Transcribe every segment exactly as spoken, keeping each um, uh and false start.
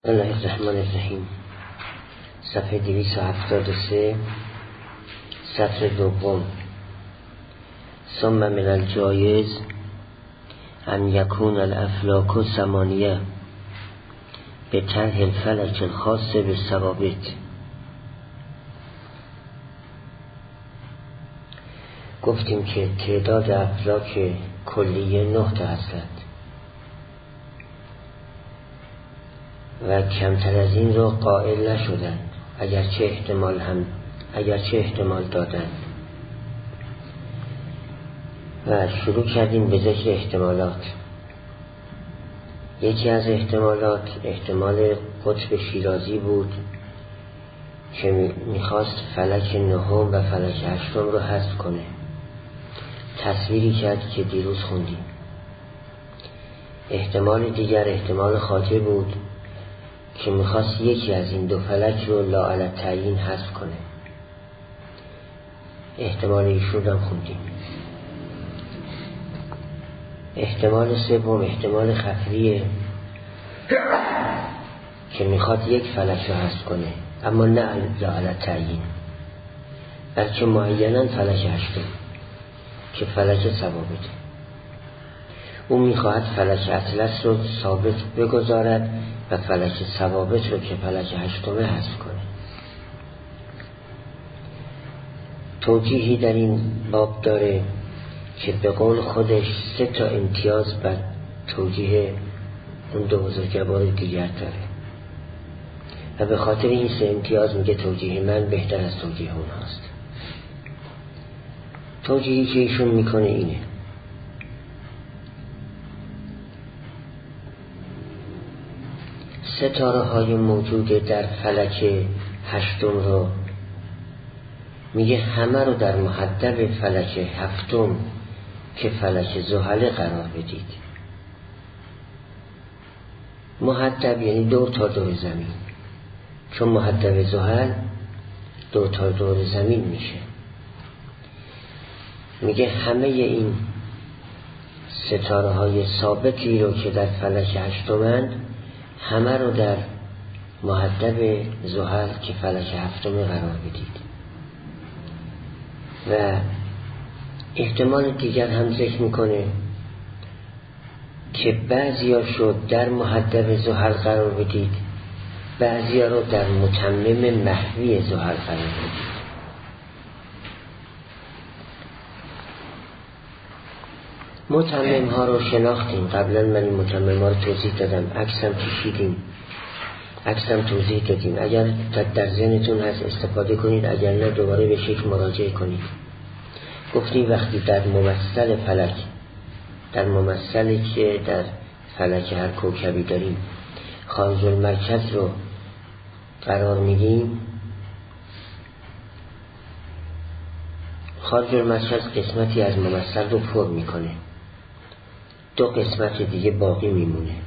بسم الله الرحمن الرحیم. صفحه دویست و هفتاد و سه، سطر دوم. ثم من الجایز ان یکون الافلاک ثمانیه به طرح الفلک الخاص به ثوابت. گفتیم که تعداد افلاک کلیه نه تا هستند و کمتر از این رو قائل نشدن، اگرچه احتمال هم اگرچه احتمال دادن. و شروع کردیم به ذکر احتمالات. یکی از احتمالات احتمال قطب شیرازی بود که میخواست فلک نهم و فلک هشتم رو حذف کنه. تصویری کرد که دیروز خوندیم. احتمال دیگر احتمال خاطئ بود که میخواست یکی از این دو فلک رو لا علی التعیین حذف کنه. احتمال ایشون هم خوندیم. احتمال سوم احتمال خفریه که میخواد یک فلک رو حذف کنه، اما نه لا علی التعیین، بلکه معینا فلک هشتم که فلک ثوابته. او میخواهد فلک اطلس رو ثابت بگذارد و فلک ثوابت رو که فلک هشتمه حذف کنه. توجیهی در این باب داره که به قول خودش سه تا امتیاز بر توجیه اون دو بزرگوار دیگر داره و به خاطر این سه امتیاز میگه توجیه من بهتر از توجیه اون هست. توجیهی که ایشون میکنه اینه: ستاره های موجود در فلک هشتم رو میگه همه رو در محدب فلک هفتم که فلک زحل قرار بدید. محدب یعنی دور تا دور زمین، چون محدب زحل دور تا دور زمین میشه. میگه همه این ستاره های ثابتی رو که در فلک هشتمند همه رو در محدب زحل که فلک هفتم قرار بدید. و احتمال دیگر هم ذکر میکنه که بعضیا شد در محدب زحل قرار بدید، بعضیا رو در متمم محوی زحل قرار بدید. متمم ها رو شناختیم، قبلا من این متمم ها رو توضیح دادم، عکسم کشیدیم، عکسم توضیح دادیم. اگر در ذهنتون هست استفاده کنید، اگر نه دوباره به شکل مراجعه کنید. گفتیم وقتی در ممثل فلک، در ممثلی که در فلک هر کوکبی داریم خارج المرکز رو قرار میدیم، خارج المرکز قسمتی از ممثل رو پر میکنه، دو قسمت دیگه باقی میمونه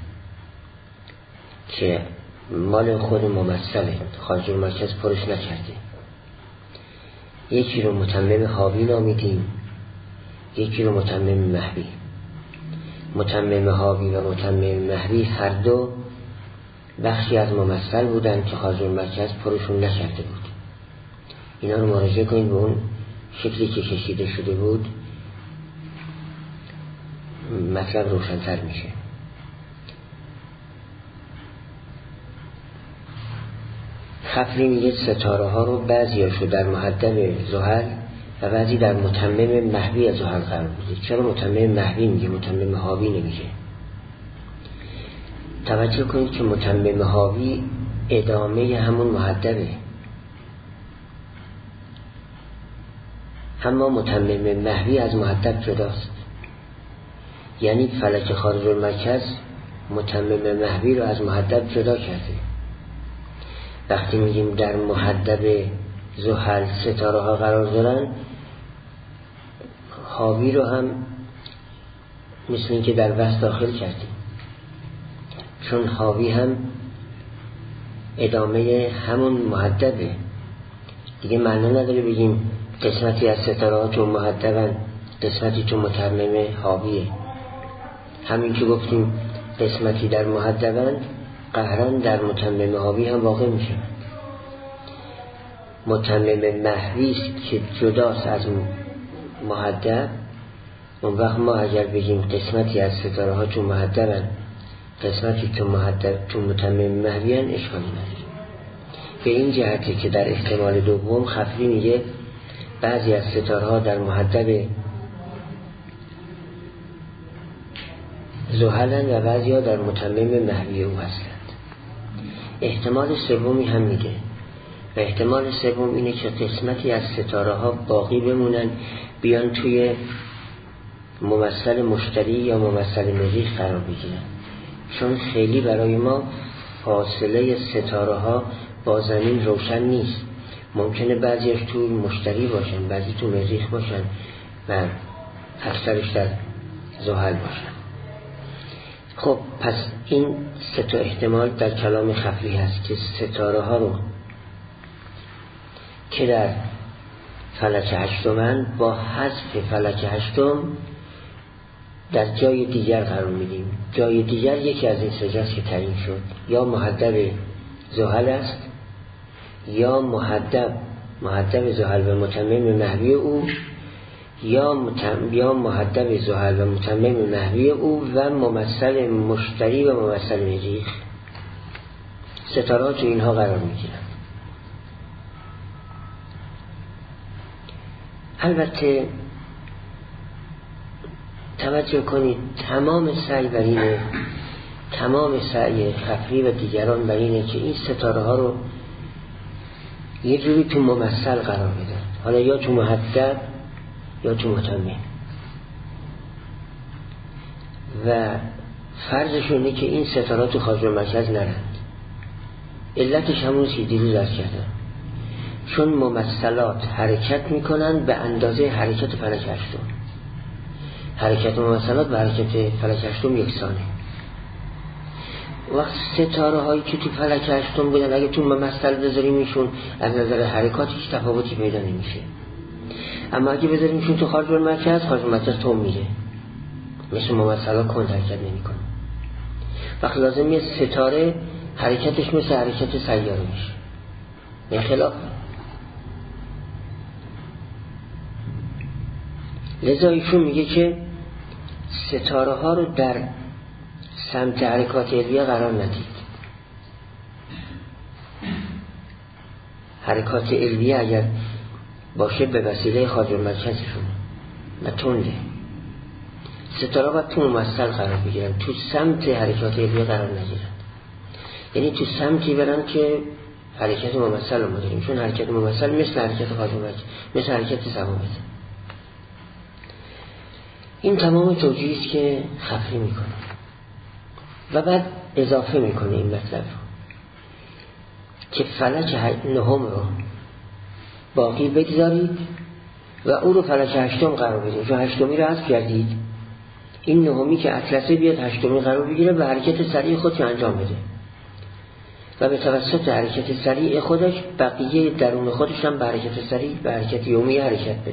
که مال خود ممثله، خارج المرکز پرش نکرده. یکی رو متمم حاوی نامیدیم، یکی رو متمم محوی. متمم حاوی و متمم محوی هر دو بخشی از ممثل بودن که خارج المرکز پرشون نکرده بود. اینا رو مراجعه کنید به اون شکلی که کشیده شده بود، مطلب روشن‌تر میشه. خفری میگه ستاره ها رو بعضی هاشو در محدب زحل و بعضی در متمم محوی زحل قرار بدید. چرا متمم محوی میگه، متمم حاوی نمیگه؟ توجه کنید که متمم حاوی ادامه همون محدبه، اما متمم محوی از محدب جداست. یعنی فلک خارج المرکز متمم محوی رو از محدب جدا کرده. وقتی میگیم در محدب زحل ستاره ها قرار دارن، حاوی رو هم مثل این که در بحث داخل کردیم، چون حاوی هم ادامه همون محدبه دیگه. معنی نداره بگیم قسمتی از ستاره ها تو محدبن، قسمتی تو متمم حاویه. همین که گفتیم قسمتی در محدبن، قهرن در متمم حاوی هم واقع می شود. متمم محوی است که جداست از محدب. اون وقت ما اگر بگیم قسمتی از ستاره ها تو محدبن، قسمتی تو محدب تو متمم محوی هن، اشکالی نداره. به این جهتی که در احتمال دوم خفری میگه بعضی از ستاره ها در محدب زحلن و بعضی ها در متمم محوی او هستند. احتمال سومی هم میگه و احتمال سوم اینه که قسمتی از ستاره ها باقی بمونن، بیان توی ممثل مشتری یا ممثل مریخ قرار بگیرن، چون خیلی برای ما فاصله ستاره ها با زمین روشن نیست. ممکنه بعضیش توی مشتری باشن، بعضی تو مریخ باشن و اکثرش در زحل باشن. خب پس این سه تا احتمال در کلام خفی هست که ستاره ها رو که در فلک هشتمن با حذف فلک هشتم در جای دیگر قرار میدیم. جای دیگر یکی از این سه جاست که تعیین شد، یا محدب زحل است یا محدب محدب زحل و متمم محوی او، یا متم... یا محدب زحل و متمم محوی او و ممثل مشتری و ممثل مریخ. ستاره تو اینها قرار میگیرن. البته توجه کنید تمام سعی بر اینه، تمام سعی خفری و دیگران بر اینه که این ستاره ها رو یه جوری تو ممثل قرار بدن، حالا یا تو محدب یا تو متمم. و فرضشون اینه که این ستاره تو خارج مرکز نرند. علتش همون که دیروز عرض کردم، چون ممثلات حرکت میکنن به اندازه حرکت فلک هشتم. حرکت ممثلات به حرکت فلک هشتم یکسانه. وقت ستاره هایی که تو فلک هشتم بودن اگه تو ممثل بذاریمشون از نظر حرکات هیچ تفاوتی پیدا نمیشه، اما اگه بذاریمشون تو خارج مرکز، خارج مرکز توم میره، مثل ممثلات کند حرکت نمیکنه. وقت لازمیه ستاره حرکتش مثل حرکت سیاره میشه، به خلاف. لذا ایشون میگه که ستاره ها رو در سمت حرکات علویه قرار ندید. حرکات علویه اگر باشه به وسیله خارج مرکزشون و تنده. ستاره باید تو ممثل قرار بگیرن، تو سمت حرکات علویه قرار نگیرن. یعنی تو سمتی برن که حرکت ممثل رو ما داریم، چون حرکت ممثل مثل حرکت خارج مرکز، مثل حرکت ثوابت. این تمام توجیهی است که خفری میکنه و بعد اضافه میکنه این مطلب رو که فلک نهم رو باقی بگذارید و او رو فلک هشتم قرار بدید، چون هشتمی رو حذف کردید. این نهمی که اطلسه بیاد هشتمی قرار بگیره و حرکت سریع خودش انجام بده و به توسط حرکت سریع خودش بقیه درون خودش هم به حرکت سریع به حرکت یومی حرکت بده.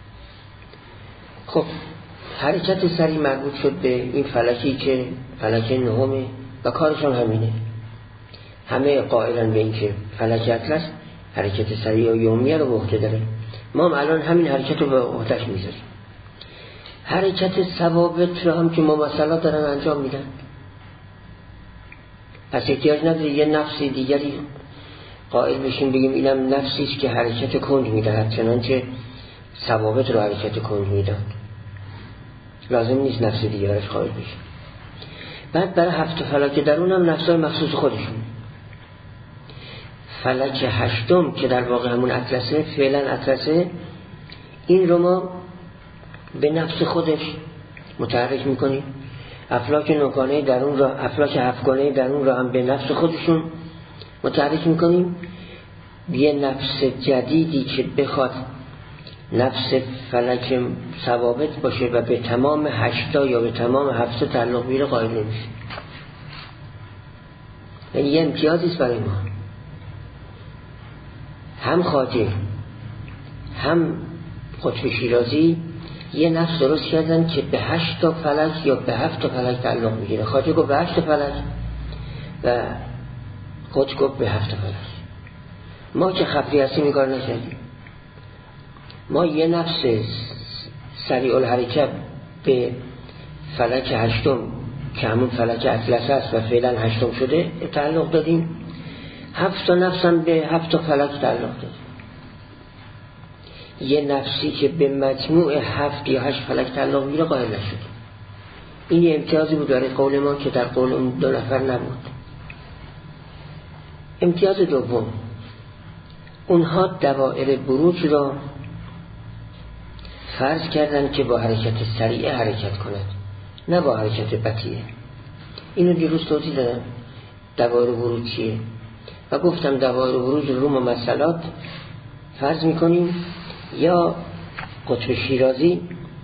خب حرکت سریع مربوط شد به این فلکی که فلک نهمه و کارشان همینه. همه قائلن به این که فلک اطلس حرکت سریع و یومیه رو به عهده داره. ما هم الان همین حرکت رو به عهده‌اش میذاریم. حرکت ثوابت رو هم که ممثلات دارن انجام میدن، پس احتیاج نداره یه نفسی دیگری قائل بشیم بگیم اینم نفسیست که حرکت کند میدهد چنانچه ثوابت رو حرکت کند میداد. لازم نیست نفس دیگرش قائل بشه. بعد برای هفت فلک درون هم نفسای مخصوص خودشون. فلک هشتم که در واقع همون اطلسه، فعلا اطلسه، این رو ما به نفس خودش متحرک میکنیم. افلاک نوگانه درون را، افلاک هفتگانه درون را هم به نفس خودشون متحرک میکنیم. یه نفس جدیدی که بخواد نفس فلک ثوابت باشه و به تمام هشتا یا به تمام هفته تعلق بیره قائل نمیشه. یعنی یه امتیازیست برای ما. هم خواجه هم قطب شیرازی یه نفس درست کردن که به هشت تا فلک یا به هفت تا فلک تعلق میگیره. خواجه گفت به هشت تا فلک، و قطب به هفت فلک. ما که خفی هستیم این کار نکردیم. ما یه نفس سریع الحرکت به فلک هشتم که همون فلک اطلس است و فعلا هشتم شده تعلق دادیم. هفت تا نفس هم به هفت تا فلک تعلق دادیم. یه نفسی که به مجموع هفت یا هشت فلک تعلق میگیره قائل نشد. این یه امتیازی بود داره قول ما که در قول اون دو نفر نبود. امتیاز دوم، اونها دوائر بروج را فرض کردن که با حرکت سریعه حرکت کند، نه با حرکت بطیئه. اینو دیروز توضیح دادم دوائر بروج چیه و گفتم دوائر بروج رو ممثلات فرض میکنیم. یا قطب شیرازی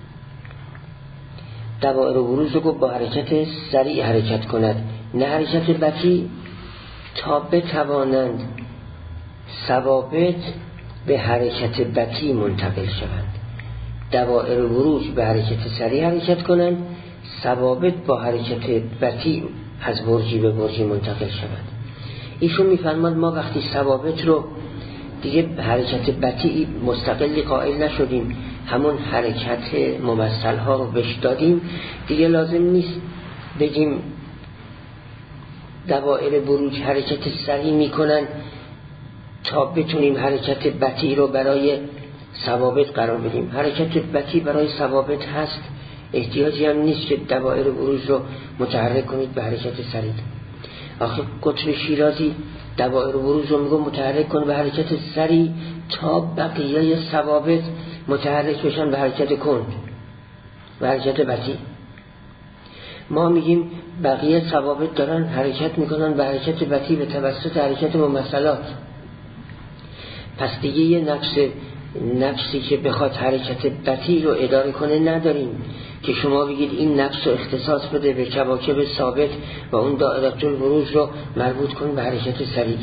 دوائر بروج رو با حرکت سریع حرکت کند، نه حرکت بطیء، تا بتوانند ثوابت به حرکت بطیء منتقل شوند. دوائر بروج به حرکت سریع حرکت کنند، ثوابت با حرکت بطیء از برجی به برجی منتقل شوند. ایشون میفرماد ما وقتی ثوابت رو دیگه حرکت بطیء مستقلی قائل نشدیم، همون حرکت ممثل ها رو بهش دادیم، دیگه لازم نیست بگیم دوائر بروج حرکت سریع میکنن تا بتونیم حرکت بطیء رو برای ثوابت قرار بدیم. حرکت بطیء برای ثوابت هست، احتیاجی هم نیست که دوائر بروج رو متحرک کنید به حرکت سریع. آخه قطب شیرازی دوائر بروج رو میگه متحرک کن به حرکت سریع تا بقیه ثوابت متحرک بشن به حرکت کند، به حرکت بطیء. ما میگیم بقیه ثوابت دارن حرکت میکنن به حرکت بطیء به توسط حرکت ممثلات. پس دیگه یه نفس نفسی که بخواد حرکت بطیء رو اداره کنه نداریم که شما بگید این نفس رو اختصاص بده به کواکب ثابت و اون دائره البروج رو مربوط کن به حرکت سریع.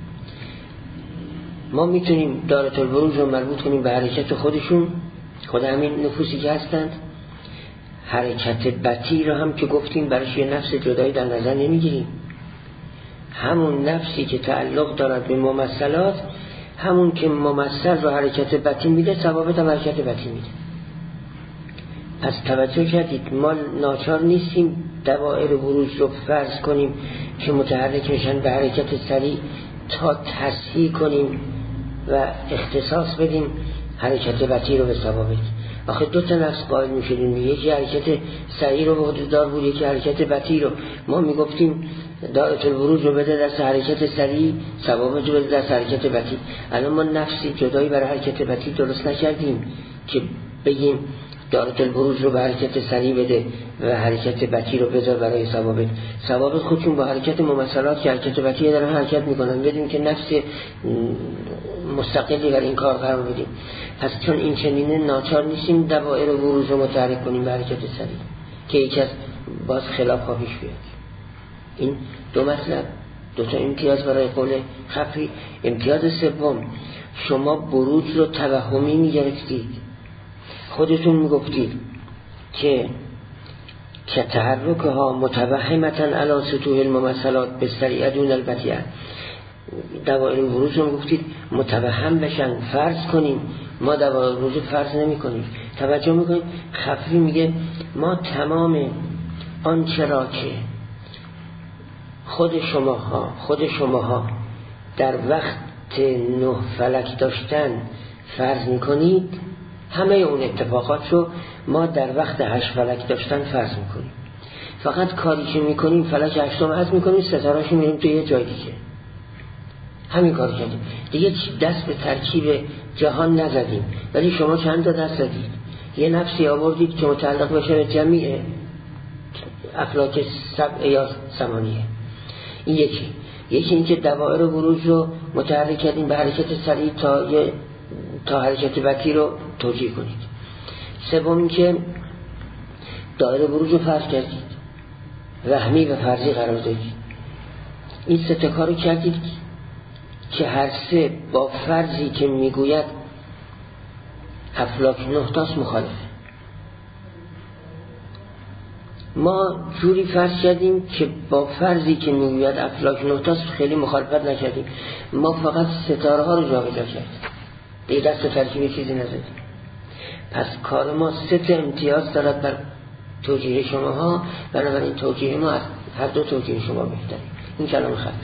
ما میتونیم دائره البروج رو مربوط کنیم به حرکت خودشون، خود همین نفوسی که هستند. حرکت بطیء رو هم که گفتیم برایش یه نفس جدایی در نظر نمیگیریم، همون نفسی که تعلق دارد به ممثلات، همون که ممثل رو حرکت بطیء میده ثوابت هم حرکت بطیء میده. پس توجه کردید ما ناچار نیستیم دوائر بروج رو فرض کنیم که متحرک میشن به حرکت سریع تا تصحیح کنیم و اختصاص بدیم حرکت بطیء رو به ثوابت. آخه دو تا نفس قائل میشدیم، یکی حرکت سریع رو به وجود دار بود، یکی حرکت بطیء رو. ما میگفتیم دائره البروج رو بده دست حرکت سریع، ثوابت رو بده دست حرکت بطیء. الان ما نفسی جدایی برای حرکت بطیء درست نکردیم که بگیم دائره البروج رو به حرکت سریع بده و حرکت بطیء رو بذار برای ثوابت. ثوابت خودشون با حرکت ممثلات که حرکت بطیء دارن حرکت میکنن، بدیم که نفس مستقلی برای این کار قرار بدیم. پس چون این چنینه ناچار نیستیم دوائر بروج رو متحرک کنیم به حرکت سریع که یکی از باز خلاف ها پیش بیاد. این دو مطلب، دو تا امتیاز برای قول خفی. امتیاز سوم، شما بروج رو توهمی میگرفتید، خودتون میگفتید که که تحرکها متوهمتاً علی سطوح الممثلات بالسریع دون البطیء. دوائر بروج رو میگفتید متوهم بشن، فرض کنیم. ما دوائر بروج فرض نمی کنیم. توجه میکنیم خفی میگه ما تمام آنچه را که خود شماها خود شماها در وقت نه فلک داشتن فرض میکنید، همه اون اتفاقات رو ما در وقت هشت فلک داشتن فرض میکنیم. فقط کاری که میکنیم فلک هشتم عزم میکنیم، ستاره‌اشو میریم توی یه جای دیگه. همین کار کردیم دیگه، دست به ترکیب جهان نزدیم. ولی شما چند تا دست زدید؟ یه نفسی آوردید که متعلق بشه به جمعی افلاک سبع یا ثمانیه. این یکی یکی این که دوائر بروج رو متحرک کردیم به حرکت سریع تا یه تا حرکت بطیء رو توجیه کنید. سوم این که دائره بروج رو فرض کردید، وهمی و فرضی قرار دادید. این سه تا کارو کردید که هر سه با فرضی که میگوید افلاک نه تاست مخالفه. ما جوری فرض کردیم که با فرضی که میگوید افلاک نهتاست خیلی مخالفت نکردیم، ما فقط ستاره ها رو جابجا کردیم، دیگه دست ترکیب چیزی نزدیم. پس کار ما سه تا امتیاز دارد بر توجیه شما ها، بنابراین توجیه ما از هر دو توجیه شما بهتره. این کلام خط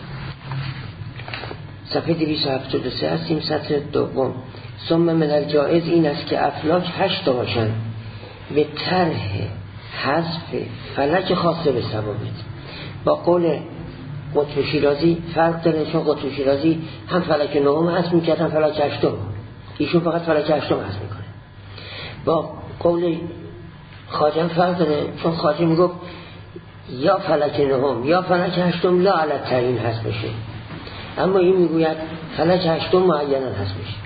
صفحه دویست و هفتاد و سه هستیم، سطر دوم. ثم من الجائز این است که افلاک هشت تا باشند به طرح حذف فلک خاصه به ثوابت. با قول قطب شیرازی فرق داره، چون قطب شیرازی هم فلک نهم حذف میکرد هم فلک هشتم، ایشون فقط فلک هشتم حذف میکنه. با قول خواجه فرق داره، چون خواجه میگفت یا فلک نهم یا فلک هشتم لا علی التعیین حذف بشه، اما این میگوید فلک هشتم معینا حذف بشه.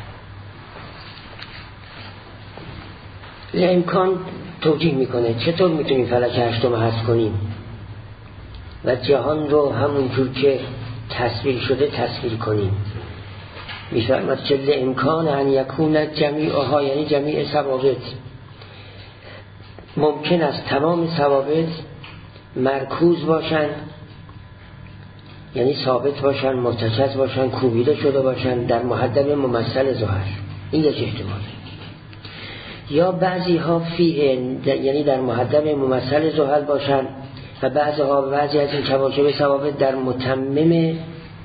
لامکان توجیه میکنه چطور میتونیم فلک هشتم حذف کنیم و جهان رو همونجور که تصویر شده تصویر کنیم. میفرماد که لامکان ان یکون جمیعها، یعنی جمیع ثوابت، ممکن است تمام ثوابت مرکوز باشن، یعنی ثابت باشن، مرتکز باشن، کوبیده شده باشن در محدب ممثل ظاهر. این یک احتمال. یا بعضی ها فیه، یعنی در محدب ممثل ظاهر باشن و بعضی ها بعضی از این کواکب ثوابت در متمم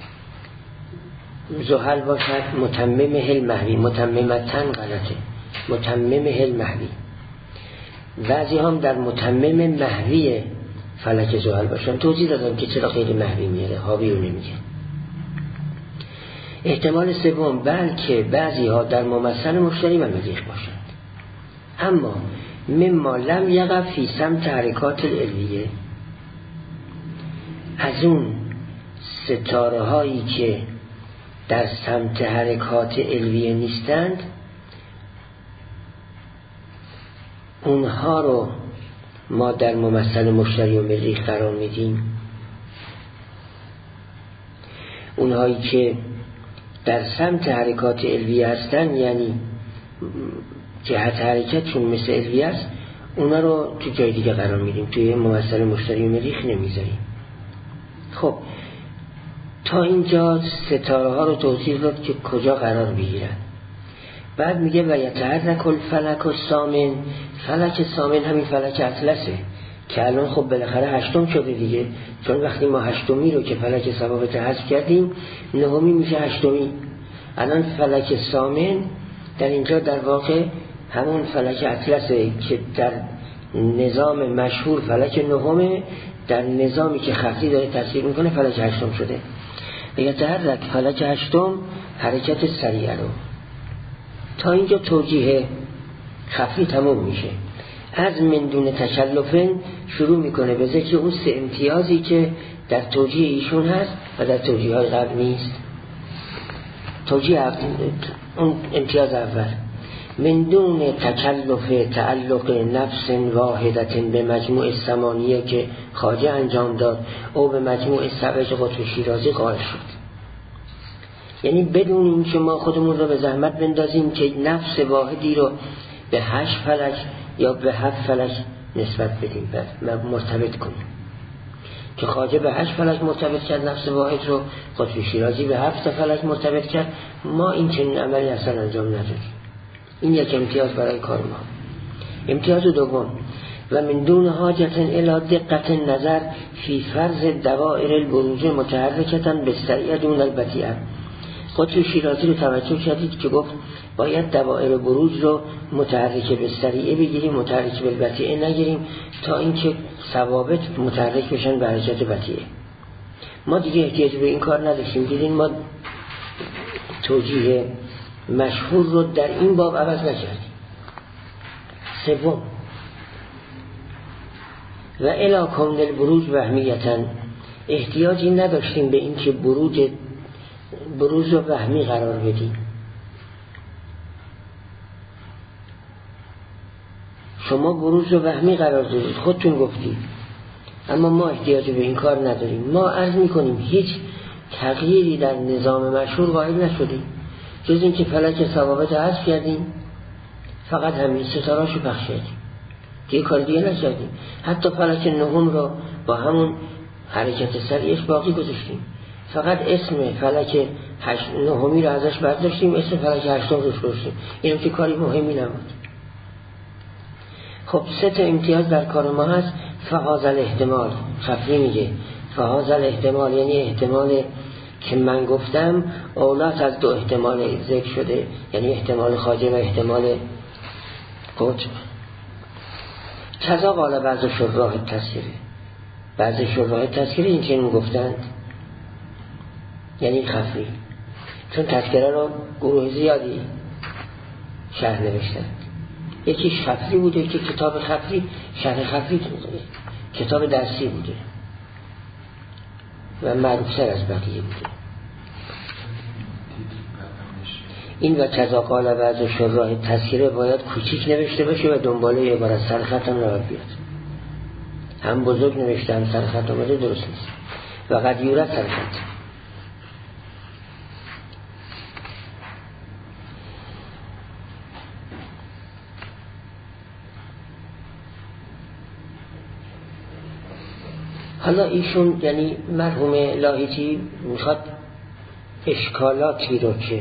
ظاهر باشد، متمم هل محوی، متممتن غلطه، متمم هل محوی. بعضی هم در متمم محوی فلک ظاهر باشن. توضیح دادم که چرا غیر محوی میاره، حاوی رو نمیگه. احتمال سوم بلکه بعضی ها در ممثل مشتری و مریخ باشند، اما مما لم یقع فی سمت حرکات العلویه، از اون ستاره هایی که در سمت حرکات علویه نیستند اونها رو ما در ممثل مشتری و مریخ قرار میدیم. اونهایی که در سمت حرکات علویه هستن، یعنی جهت حرکتشون مثل علویه است، اونا رو تو جای دیگه قرار میدیم، توی ممثل مشتری و مریخ نمیذاریم. خب تا اینجا ستاره ها رو توضیح داد که کجا قرار بگیرن. بعد میگه و یتحرک الفلک الثامن، فلک ثامن همین فلک اطلسه که الان خب بالاخره هشتم شده دیگه، چون وقتی ما هشتمی رو که فلک ثوابت حذف کردیم نهمی میشه هشتمی. الان فلک ثامن در اینجا در واقع همون فلک اطلسه که در نظام مشهور فلک نهمه، در نظامی که خطی داره تصویر میکنه فلک هشتم شده. یتحرک فلک هشتم حرکت سریع رو. تا اینجا توجیه خفی تموم میشه. از من دون تکلفن شروع میکنه به ذکر اون سه امتیازی که در توجیه ایشون هست و در توجیه های قبل نیست. توجیه اون امتیاز اول، من دون تکلف تعلق نفس واحدت به مجموع ثمانیه که خواجه انجام داد او به مجموع سبج قطب شیرازی قائل شد. یعنی بدون این که ما خودمون رو به زحمت بندازیم که نفس واحدی رو به هشت فلک یا به هفت فلک نسبت بدیم و مرتبط کنیم، که خواجه به هشت فلک مرتبط کرد نفس واحد رو، قطب شیرازی به هفت فلک مرتبط کرد، ما این چنین عملی اصلا انجام ندادیم. این یک امتیاز برای کار ما. امتیاز دوم، و من دون حاجت الی دقت نظر فی فرض دوائر البروج متحرکتا بالسریع دون البطیئه. قطب شیرازی رو توجه کردید که گفت باید دوائر بروج رو متحرک به سریعه بگیریم، متحرک به بطیئه نگیریم، تا اینکه ثوابت متحرک بشن به حرکت بطیئه. ما دیگه احتیاج به این کار نداشتیم. دیدین ما توجیه مشهور رو در این باب عوض نکردیم. سوم، و الی کون البروج وهمیتن، احتیاجی نداشتیم به این که بروج بروز رو وهمی قرار بدیم. شما بروز رو وهمی قرار دادید، خودتون گفتید، اما ما احتیاج به این کار نداریم. ما عرض میکنیم هیچ تغییری در نظام مشهور قائل نشدیم، جز این که فلک ثوابت حذف کردیم، فقط همین ستاره‌شو پخش کردیم. دیگه کار دیگه نکردیم. حتی فلک نهم رو با همون حرکت سریعش باقی گذاشتیم، فقط اسم فلک هشت نهمی رو ازش برداشتیم، اسم فلک هشتم روش گذاشتیم. اینم که کاری مهمی نبود. خب سه تا امتیاز در کار ما هست. فهازل احتمال، خفی میگه فهازل احتمال یعنی احتمال که من گفتم اولاد از دو احتمال ذکر شده، یعنی احتمال خارجی و احتمال قطب. کذا قال بعض شراح تذکره، بعض شراح تذکره این چنین گفتند، یعنی خفی، چون تذکره رو گروه زیادی شرح نوشتند. یکیش خفی بوده که کتاب خفی شرح خفی کتاب درسی بوده و معروف‌تر از بقیه بوده. این و کذا قال بعض شراح تذکره باید کوچیک نوشته باشه و دنباله عبارت سرخط هم را بیاد. هم بزرگ نوشته هم سرخط آمده درست نیست. و قد یورد سرخط. حالا ایشون یعنی مرحوم لاهیتی میخواد اشکالاتی رو که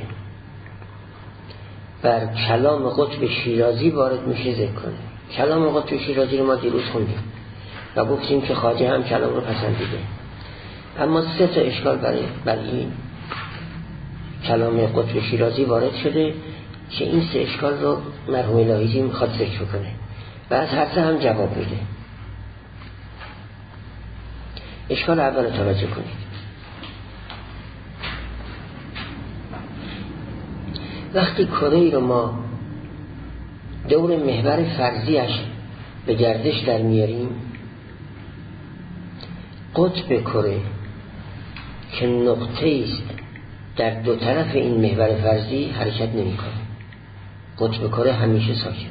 بر کلام قطب شیرازی وارد میشه ذکر کنه. کلام قطب شیرازی رو ما دیروز خوندیم و گفتیم که خواجه هم کلام رو پسندیده، اما سه تا اشکال برای بر این کلام قطب شیرازی وارد شده که این سه اشکال رو مرحوم لاهیتی میخواد ذکر کنه و از هر سه هم جواب میده. اشکال اول توجه کنید. وقتی کره رو ما دور محور فرضیش به گردش در میاریم، قطب کره که نقطه است در دو طرف این محور فرضی حرکت نمی کنه. قطب کره همیشه ساکن.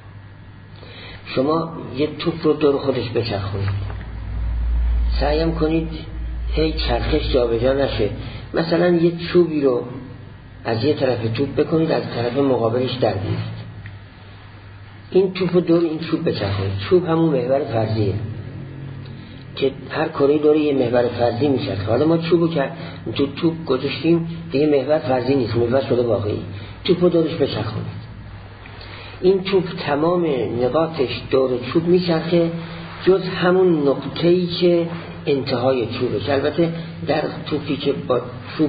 شما یه توپ رو دور خودش بچرخونید، سعیم کنید هی چرخش جابجا نشه. مثلا یه چوبی رو از یه طرف توپ بکنید، از طرف مقابلش در بیارید. این توپ رو دور این چوب بچرخونید. چوب همون محور فرضیه که هر کره دور یه محور فرضی میشه. حالا ما چوبو که تو توپ گذاشتیم دیگه محور فرضی نیست، محور شده واقعی. توپ رو دورش بچرخونید. این توپ تمام نقاطش دور چوب میچرخه جز همون نقطه‌ای که انتهای چوبه، که البته در توپی که با چوب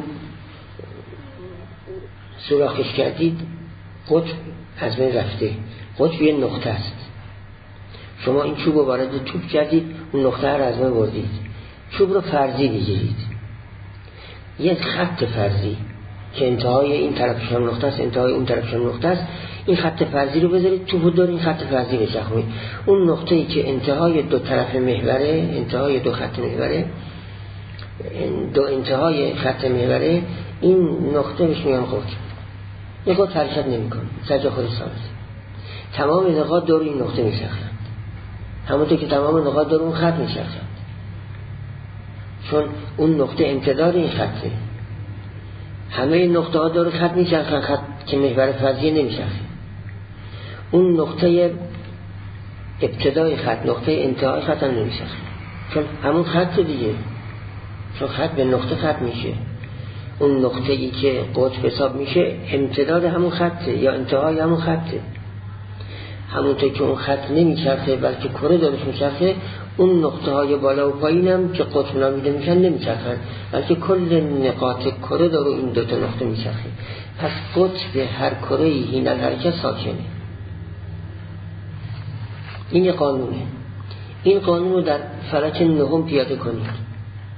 سوراخش کردید قطب از بین رفته. قطب یه نقطه است. شما این چوب رو وارد توپ کردید، اون نقطه رو از بین بردید. چوب رو فرضی بگیرید، یک خط فرضی که انتهای این طرفش هم نقطه است، انتهای اون طرفش هم نقطه است. این خط فرضی رو بذارید، توپ دور این خط فرضی بچرخونید. اون نقطه‌ای که انتهای دو طرف محوره، انتهای دو خط محوره، دو انتهای خط محوره، این نقطه بهش میگن قطب. یک قطب حرکت نمی‌کنه، سجا خودش ثابت. تمام نقاط دور این نقطه میچرخند، همونطور که تمام نقاط دور اون خط میچرخند، چون اون نقطه امتداد این خطه. همه نقطه ها دور خط میچرخند، خط که محور فرضی نمیچرخه. اون نقطه ابتدای خط، نقطه انتهای خط هم نمیچرخه، چون همون خط دیگه، چون خط به نقطه ختم میشه. اون نقطه ای که قطب حساب میشه امتداد همون خطه یا انتهای همون خطه. همونطور که اون خط نمیچرخه بلکه کره دارش میچرخه، اون نقطه های بالا و پایین هم که قطب نامیده میشن نمیچرخن، بلکه کل نقاط کره داره این دوتا نقطه میچرخه. پس قطب هر کره ای این حرکت ساکنه. این یه قانونه. این قانون رو در فلک نهم پیاده کنید.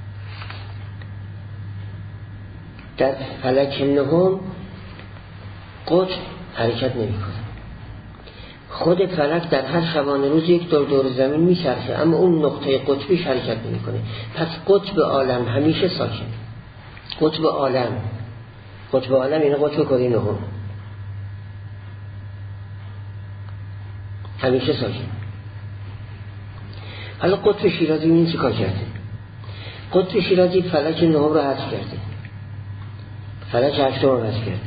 در فلک نهم قطب حرکت نمی کنه. خود فلک در هر شبانه روز یک دور دور زمین میچرخه، اما اون نقطه قطبیش حرکت نمی کنه. پس قطب عالم همیشه ساکن. قطب عالم قطب عالم یعنی قطب کره نهم همیشه ساکن. حالا قطب شیرازی این چی کار کرده؟ قطب شیرازی فلک نهم رو حذف کرده، فلک هشتم رو حذف کرده.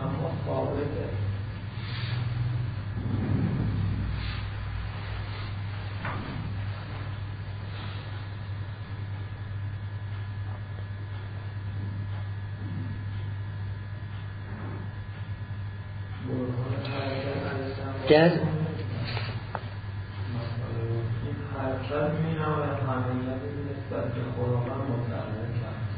اما ثابته. در حرکت می نماید حمیت نسبت به خداوند متعلق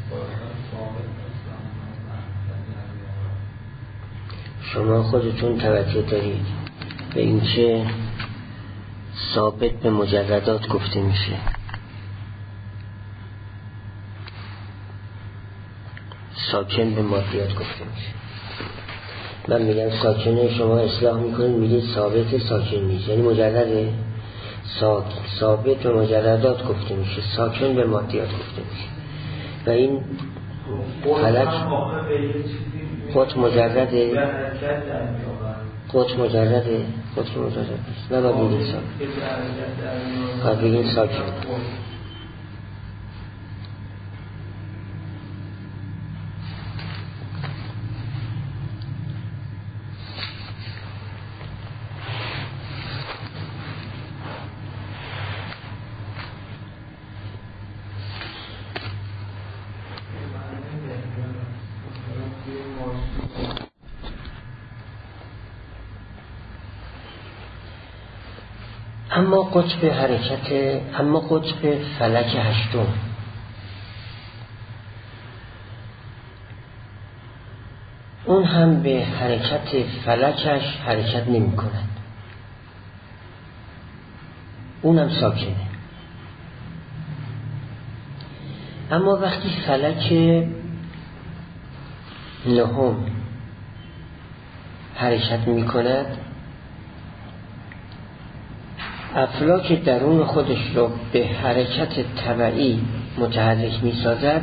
شما خودتون توجه دارید به اینکه ثابت به مجردات گفته میشه، ساکن به مادیات گفته میشه. من میگم ساکنه، شما اصلاح میکنید میگید ثابت ساکن نیست، یعنی مجرده. ثابت به مجردات گفته میشه، ساکن به مادیات گفته میشه. و این فلک قط مجرده، قط مجرده، قط مجرده نیست، نه باید بگید ثابت، باید بگید ساکن. اما قطب حرکت، اما قطب فلک هشتم اون هم به حرکت فلکش حرکت نمی کند، اونم ساکنه. اما وقتی فلک نهم حرکت می کند، افلاک درون خودش رو به حرکت تبعی متحرک می سازد،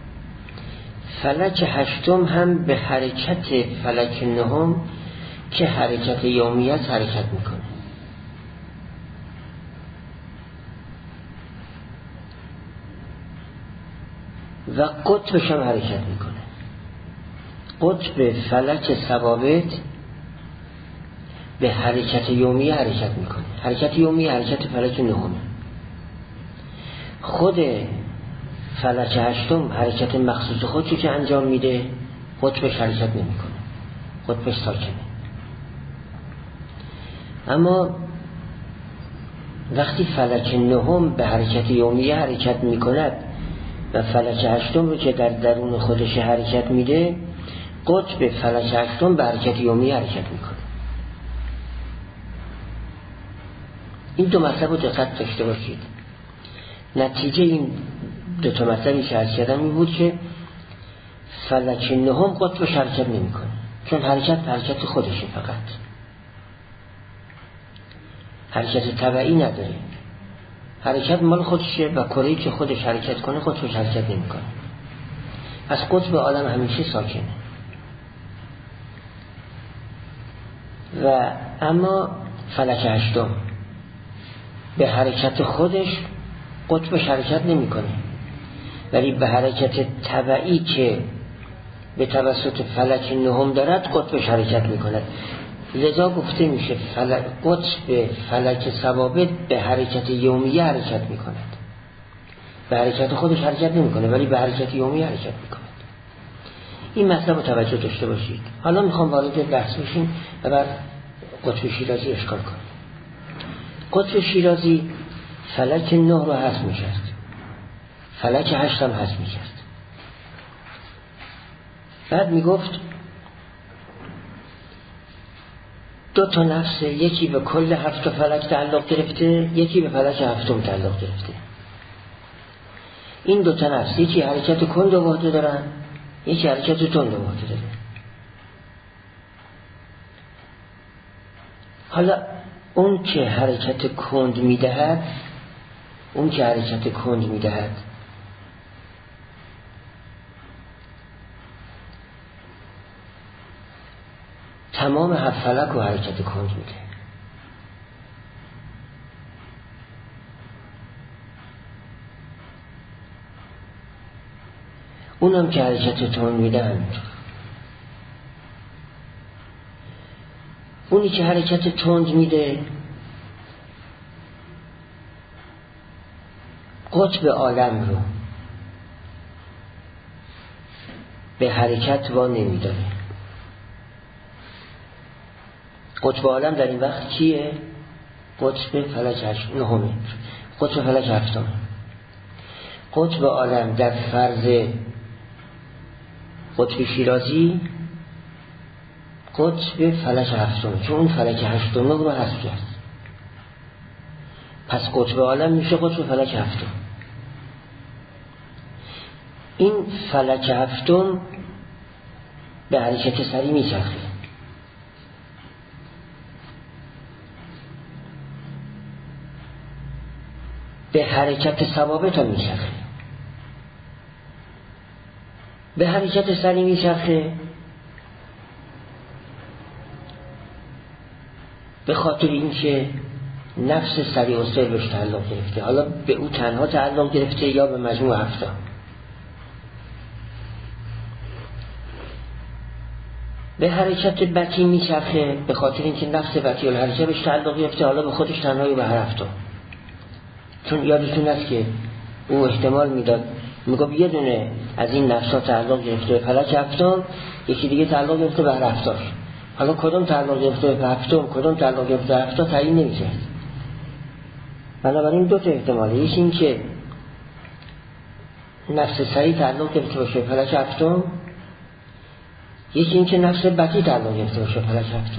فلک هشتم هم به حرکت فلک نهم که حرکت یومیت حرکت می کنه. و قطبش هم حرکت می کنه. قطب فلک ثوابت به حرکت یومیه حرکت میکنه. حرکت یومیه حرکت فلک نهمه. خود فلک هشتم حرکت مخصوص خودشو که انجام میده، قطبش حرکت نمیکنه، قطبش ساکنه. اما وقتی فلک نهم به حرکت یومیه حرکت میکند و فلک هشتم رو که در درون خودش حرکت میده، قطب فلک هشتم به حرکت یومیه حرکت میکنه. این دو مطلب رو دقت داشته باشید. نتیجه این دو تا مطلبی که عرض کردم این بود که فلک نهم قطبش حرکت نمی کنه، چون حرکت حرکت خودشه، فقط حرکت تبعی نداره، حرکت مال خودشه و کره‌ای که خودش حرکت کنه قطبش حرکت نمی کنه. پس قطب عالم همیشه ساکنه. و اما فلک هشتم به حرکت خودش قطبش حرکت نمی کنه، ولی به حرکت تبعی که به توسط فلک نهم دارد قطبش حرکت می کند. لذا گفته میشه فلک قطب فلک ثوابت به حرکت یومیه حرکت می کند. به حرکت خودش حرکت نمی کنه ولی به حرکت یومیه حرکت می کند. این مطلب رو توجه داشته باشید. حالا میخوام وارد بحث بشیم و بعد قطب شیرازی اشکال کنیم. قطب شیرازی فلک نه رو حذف می‌کرد، فلک هشت هم حذف می‌کرد. بعد میگفت دو تا نفس، یکی به کل هفت فلک تعلق گرفته، یکی به فلک هفتم تعلق گرفته. این دو تا نفس یکی حرکت کند و واحده دارن، یکی حرکت تند و واحده داره. حالا اون که حرکت کند میدهد اون که حرکت کند میدهد تمام هفت فلک رو حرکت کند میده. اونم که حرکت تند میدهند اونی که حرکت تند میده قطب عالم رو به حرکت وا نمیداره. قطب عالم در این وقت کیه؟ قطب فلک هشت نهمه قطب فلک هفتم. قطب عالم در فرض قطب شیرازی قطب فلک هفتم، چون اون فلک هفتم رو حذف کرد، پس قطب عالم میشه قطب فلک هفتم. این فلک هفتم به حرکت سری میچرخه، به حرکت ثوابت هم میچرخه. به حرکت سری میچرخه به خاطر اینکه نفس سریع و سر بهش تعلق گرفته، حالا به او تنها تعلق گرفته یا به مجموع هفته. به حرکت بطی میچرخه به خاطر اینکه نفس بطی الحرکه بهش تعلق گرفته، حالا به خودش تنها یا به هر هفته. چون یادتون است که او احتمال میداد میگه یه دونه از این نفس‌ها تعلق گرفته به فلک هفتم، یکی دیگه تعلق گرفته به هر هفته‌اش. حالا کدوم تعلق گرفته به هفتم کدوم تعلق گرفته به هفتم تعیین نمی‌کرد. بنابراین دو تا احتماله، یکی این که نفس سری تعلق گرفته باشه به فلک هفتم، یکی این که نفس بطی تعلق گرفته باشه به فلک هفتم.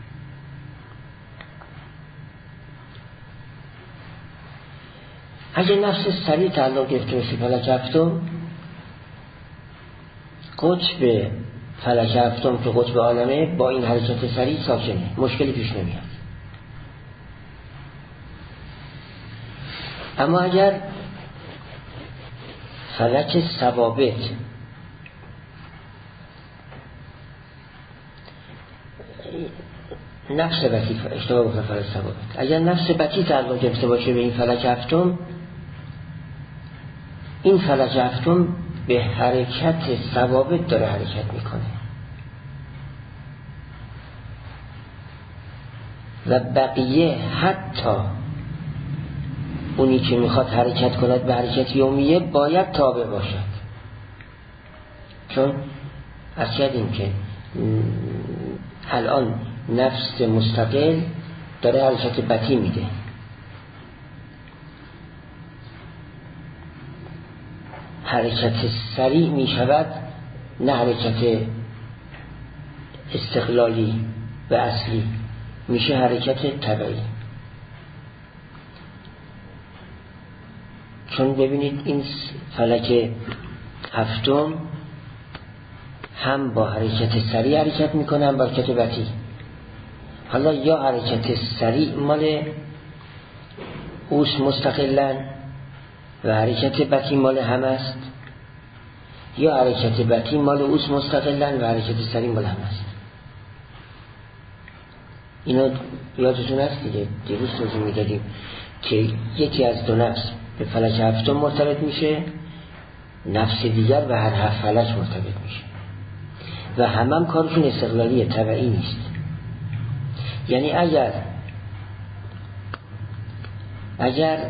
اگه نفس سری تعلق گرفته باشه به فلک هفتم، قطب فلک هفتم که قطب عالمه با این حرکت سری ساکنه، مشکلی پیش نمیاد. اما اگر فلک ثوابت نفس بطی اشتباه بکنه فلک ثوابت اگر نفس بطی تعلق گرفته باشه به این فلک هفتم، این فلک هفتم به حرکت ثوابت داره حرکت میکنه و بقیه حتی اونی که میخواد حرکت کند به حرکت یومیه باید تابع باشد، چون از کردیم که الان نفس مستقل داره حرکت بطی میده. حرکت سریع می شود، نه حرکت استقلالی و اصلی، میشه حرکت طبیعی. چون ببینید این فلک هفتم هم با حرکت سریع حرکت میکنه هم با حرکت بطی. حالا یا حرکت سریع مال اوست مستقلن و حرکت بطی مال هم است، یا حرکت بطی مال اوست مستقلن و حرکت سریع مال هم است. اینو یادتون هست دیگه، دیروز توضیح میدادیم که یکی از دو نفس به فلک هفتم مرتبط میشه، نفس دیگر به هر هفت فلک مرتبط میشه و همه هم کارشون استقلالیه، طبعی نیست. یعنی اگر اگر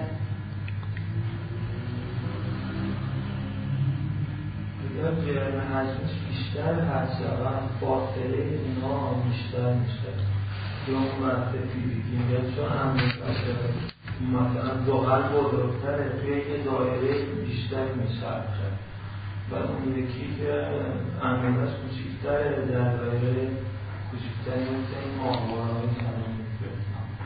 یا جرم حجمش بیشتر هست یا فاصله اینا بیشتر میشه یا مرتب فیزیکی میگه، چون هم مثلا ظاهر بزرگتره توی یه دایره بیشتر میچرخه و اون یکی که اندازش کوچیک‌تره در دایره کوچیک‌تری مثل این ماهوارهای زمین میفرد.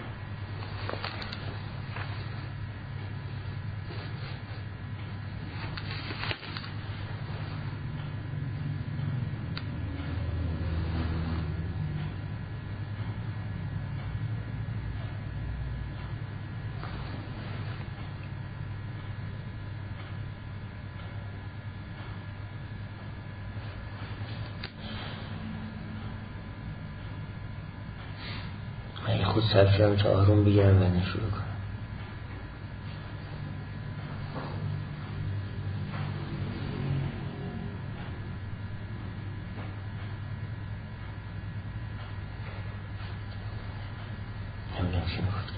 خود صرف کردم تا آروم بگیرم و نشروع کنم. میگفتم.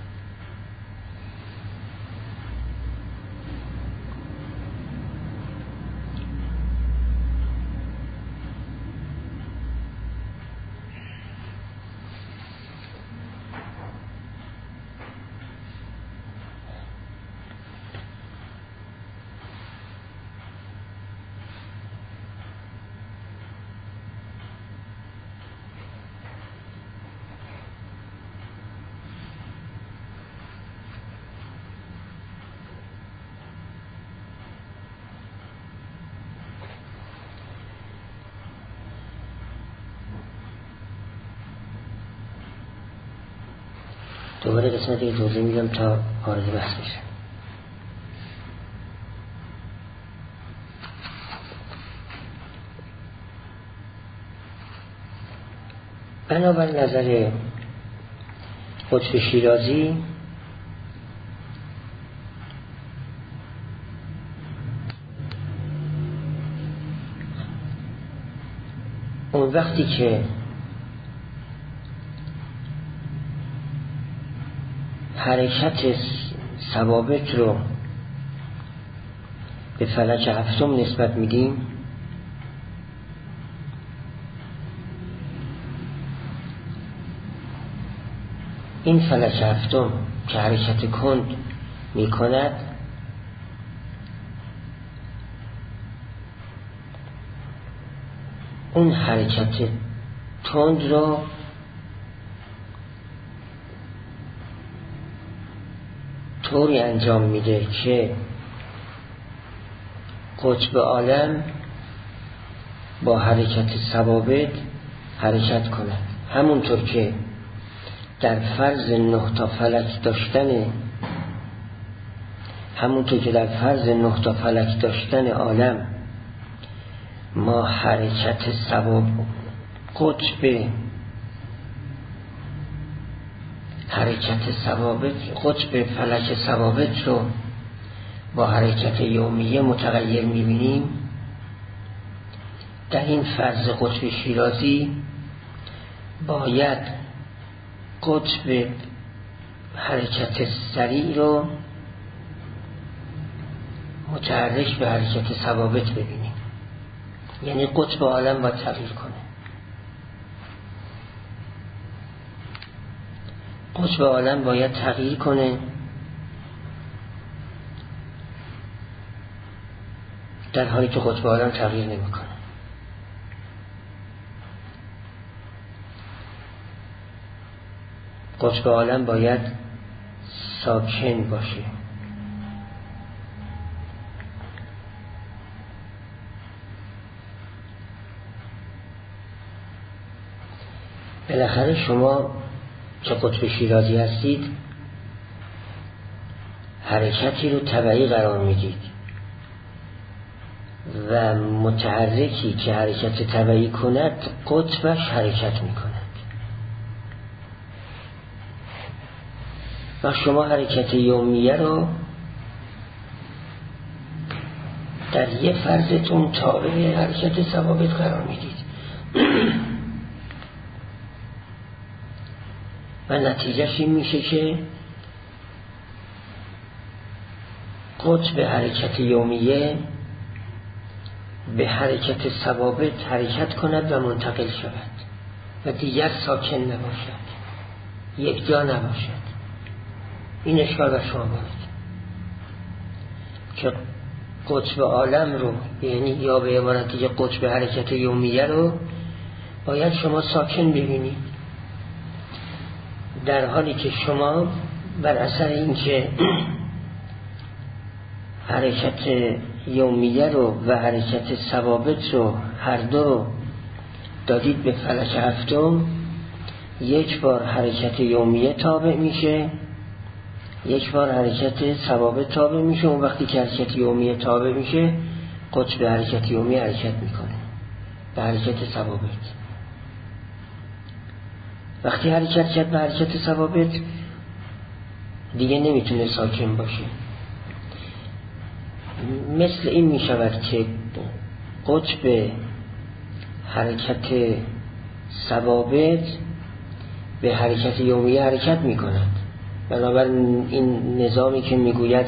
دوباره قسمت دیگه توضیح میدم تا وارد بحث بشه. بنابر نظر قطب شیرازی اون وقتی که حرکت ثوابت رو به فلک هفتم نسبت میدیم، این فلک هفتم که حرکت کند میکند اون حرکت تند رو طوری انجام میده که قطب عالم با حرکت ثوابت حرکت کند. همونطور که در فرض نه تا فلک داشتن همونطور که در فرض نه تا فلک داشتن عالم ما حرکت ثواب قطب حرکت ثوابت قطب فلک ثوابت رو با حرکت یومیه متغیر میبینیم، در این فرض قطب شیرازی باید قطب حرکت سریع رو متحرک به حرکت ثوابت ببینیم، یعنی قطب عالم باید تغییر کنه. قطب عالم باید تغییر کنه در حالی که قطب عالم تغییر نمی کنه. قطب عالم باید ساکن باشه. بالاخره شما که قطب شیرازی هستید حرکتی رو تبعی قرار میدید و متحرکی که حرکت تبعی کند قطبش حرکت میکند و شما حرکت یومیه رو در یه فرضتون تابع حرکت ثوابت قرار میدید و نتیجهش این میشه که قطب حرکت یومیه به حرکت ثوابت حرکت کند و منتقل شود و دیگر ساکن نباشد، یک جا نباشد. این اشکال بر شما وارد که قطب عالم رو، یعنی یا به عبارت دیگه قطب حرکت یومیه رو باید شما ساکن ببینید، در حالی که شما بر اثر اینکه حرکت یومیه رو و حرکت ثوابت رو هر دو رو دادید به فلک هفتم، یک بار حرکت یومیه تابع میشه، یک بار حرکت ثوابت تابع میشه. اون وقتی که حرکت یومیه تابع میشه قطب حرکت یومیه حرکت میکنه به حرکت ثوابت. وقتی حرکت کرد به حرکت ثوابت دیگه نمیتونه ساکن باشه. مثل این میشود که قطب حرکت ثوابت به حرکت یومیه حرکت میکند بنابراین این نظامی که میگوید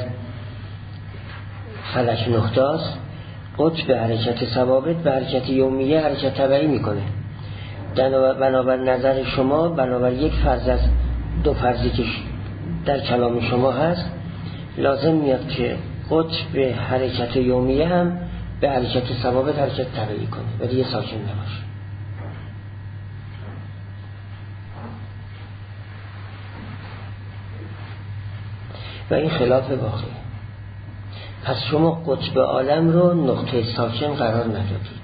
فلک نقطاست، قطب حرکت ثوابت به حرکت یومیه حرکت تبعی میکنه. بنابر نظر شما، بنابر یک فرض از دو فرضی که در کلام شما هست، لازم میاد که قطب حرکت یومیه هم به حرکت ثوابت حرکت تبعی کنه، ولی یه ساکن نباشه. و این خلاف واقعی. پس شما قطب عالم رو نقطه ساکن قرار ندادید.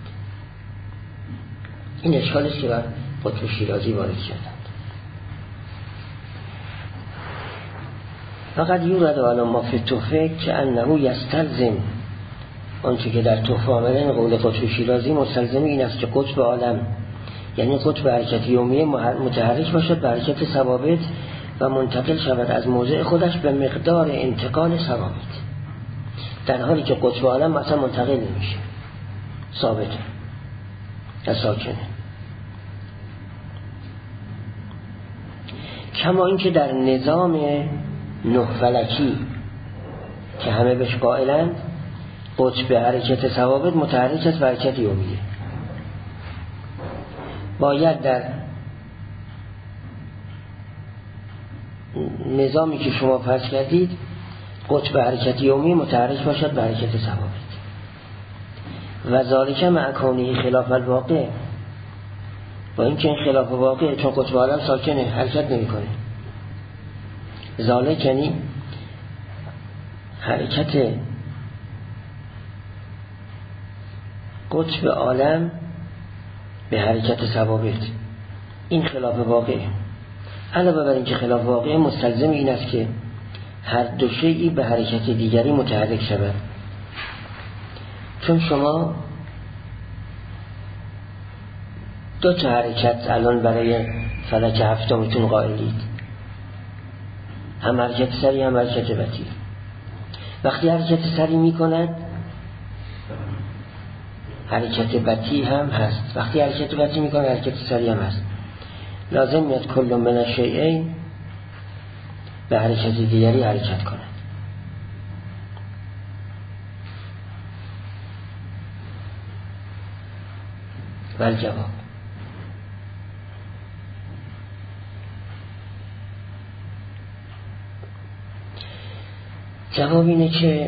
این اشکالی است که بر قطب شیرازی وارد کردند. فقط یورد علی ما فی التحفه که انه یستلزم، آنچه که در تحفه آمده این قول قطب شیرازی مستلزم این است که قطب عالم یعنی قطب حرکت یومیه متحرک باشد به حرکت ثوابت و منتقل شود از موضع خودش به مقدار انتقال ثوابت، در حالی که قطب عالم مثلا منتقل نمیشه، ثابته و ساکنه. کما اینکه در نظام نه فلکی که همه بهش قائلند قطب حرکت ثوابت متحرک است به حرکت یومیه، باید در نظامی که شما فرض کردید قطب حرکت یومی متحرک باشد به حرکت ثوابت. و ذالک مع کونه خلاف الواقع، با اینکه این خلاف واقع، چون قطب عالم ساکنه حرکت نمیکنه. ذالک یعنی حرکت قطب عالم به حرکت ثوابت، این خلاف واقع. علاوه بر اینکه خلاف واقع مستلزم این است که هر دو شیئی به حرکت دیگری متحرک شود. چون شما دو تا حرکت الان برای فلک هفتمتون قائلید، هم حرکت سری هم حرکت بطی. وقتی حرکت سری می کند حرکت بطی هم هست، وقتی حرکت بطی می کند حرکت سری هم هست. لازم میاد کل من الشیئین به حرکت دیگری حرکت کند. ولی جواب جواب اینه که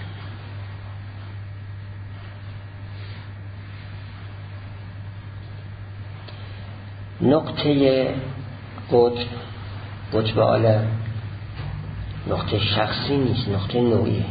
نقطه قطب قطب عالم نقطه شخصی نیست، نقطه نوعیه.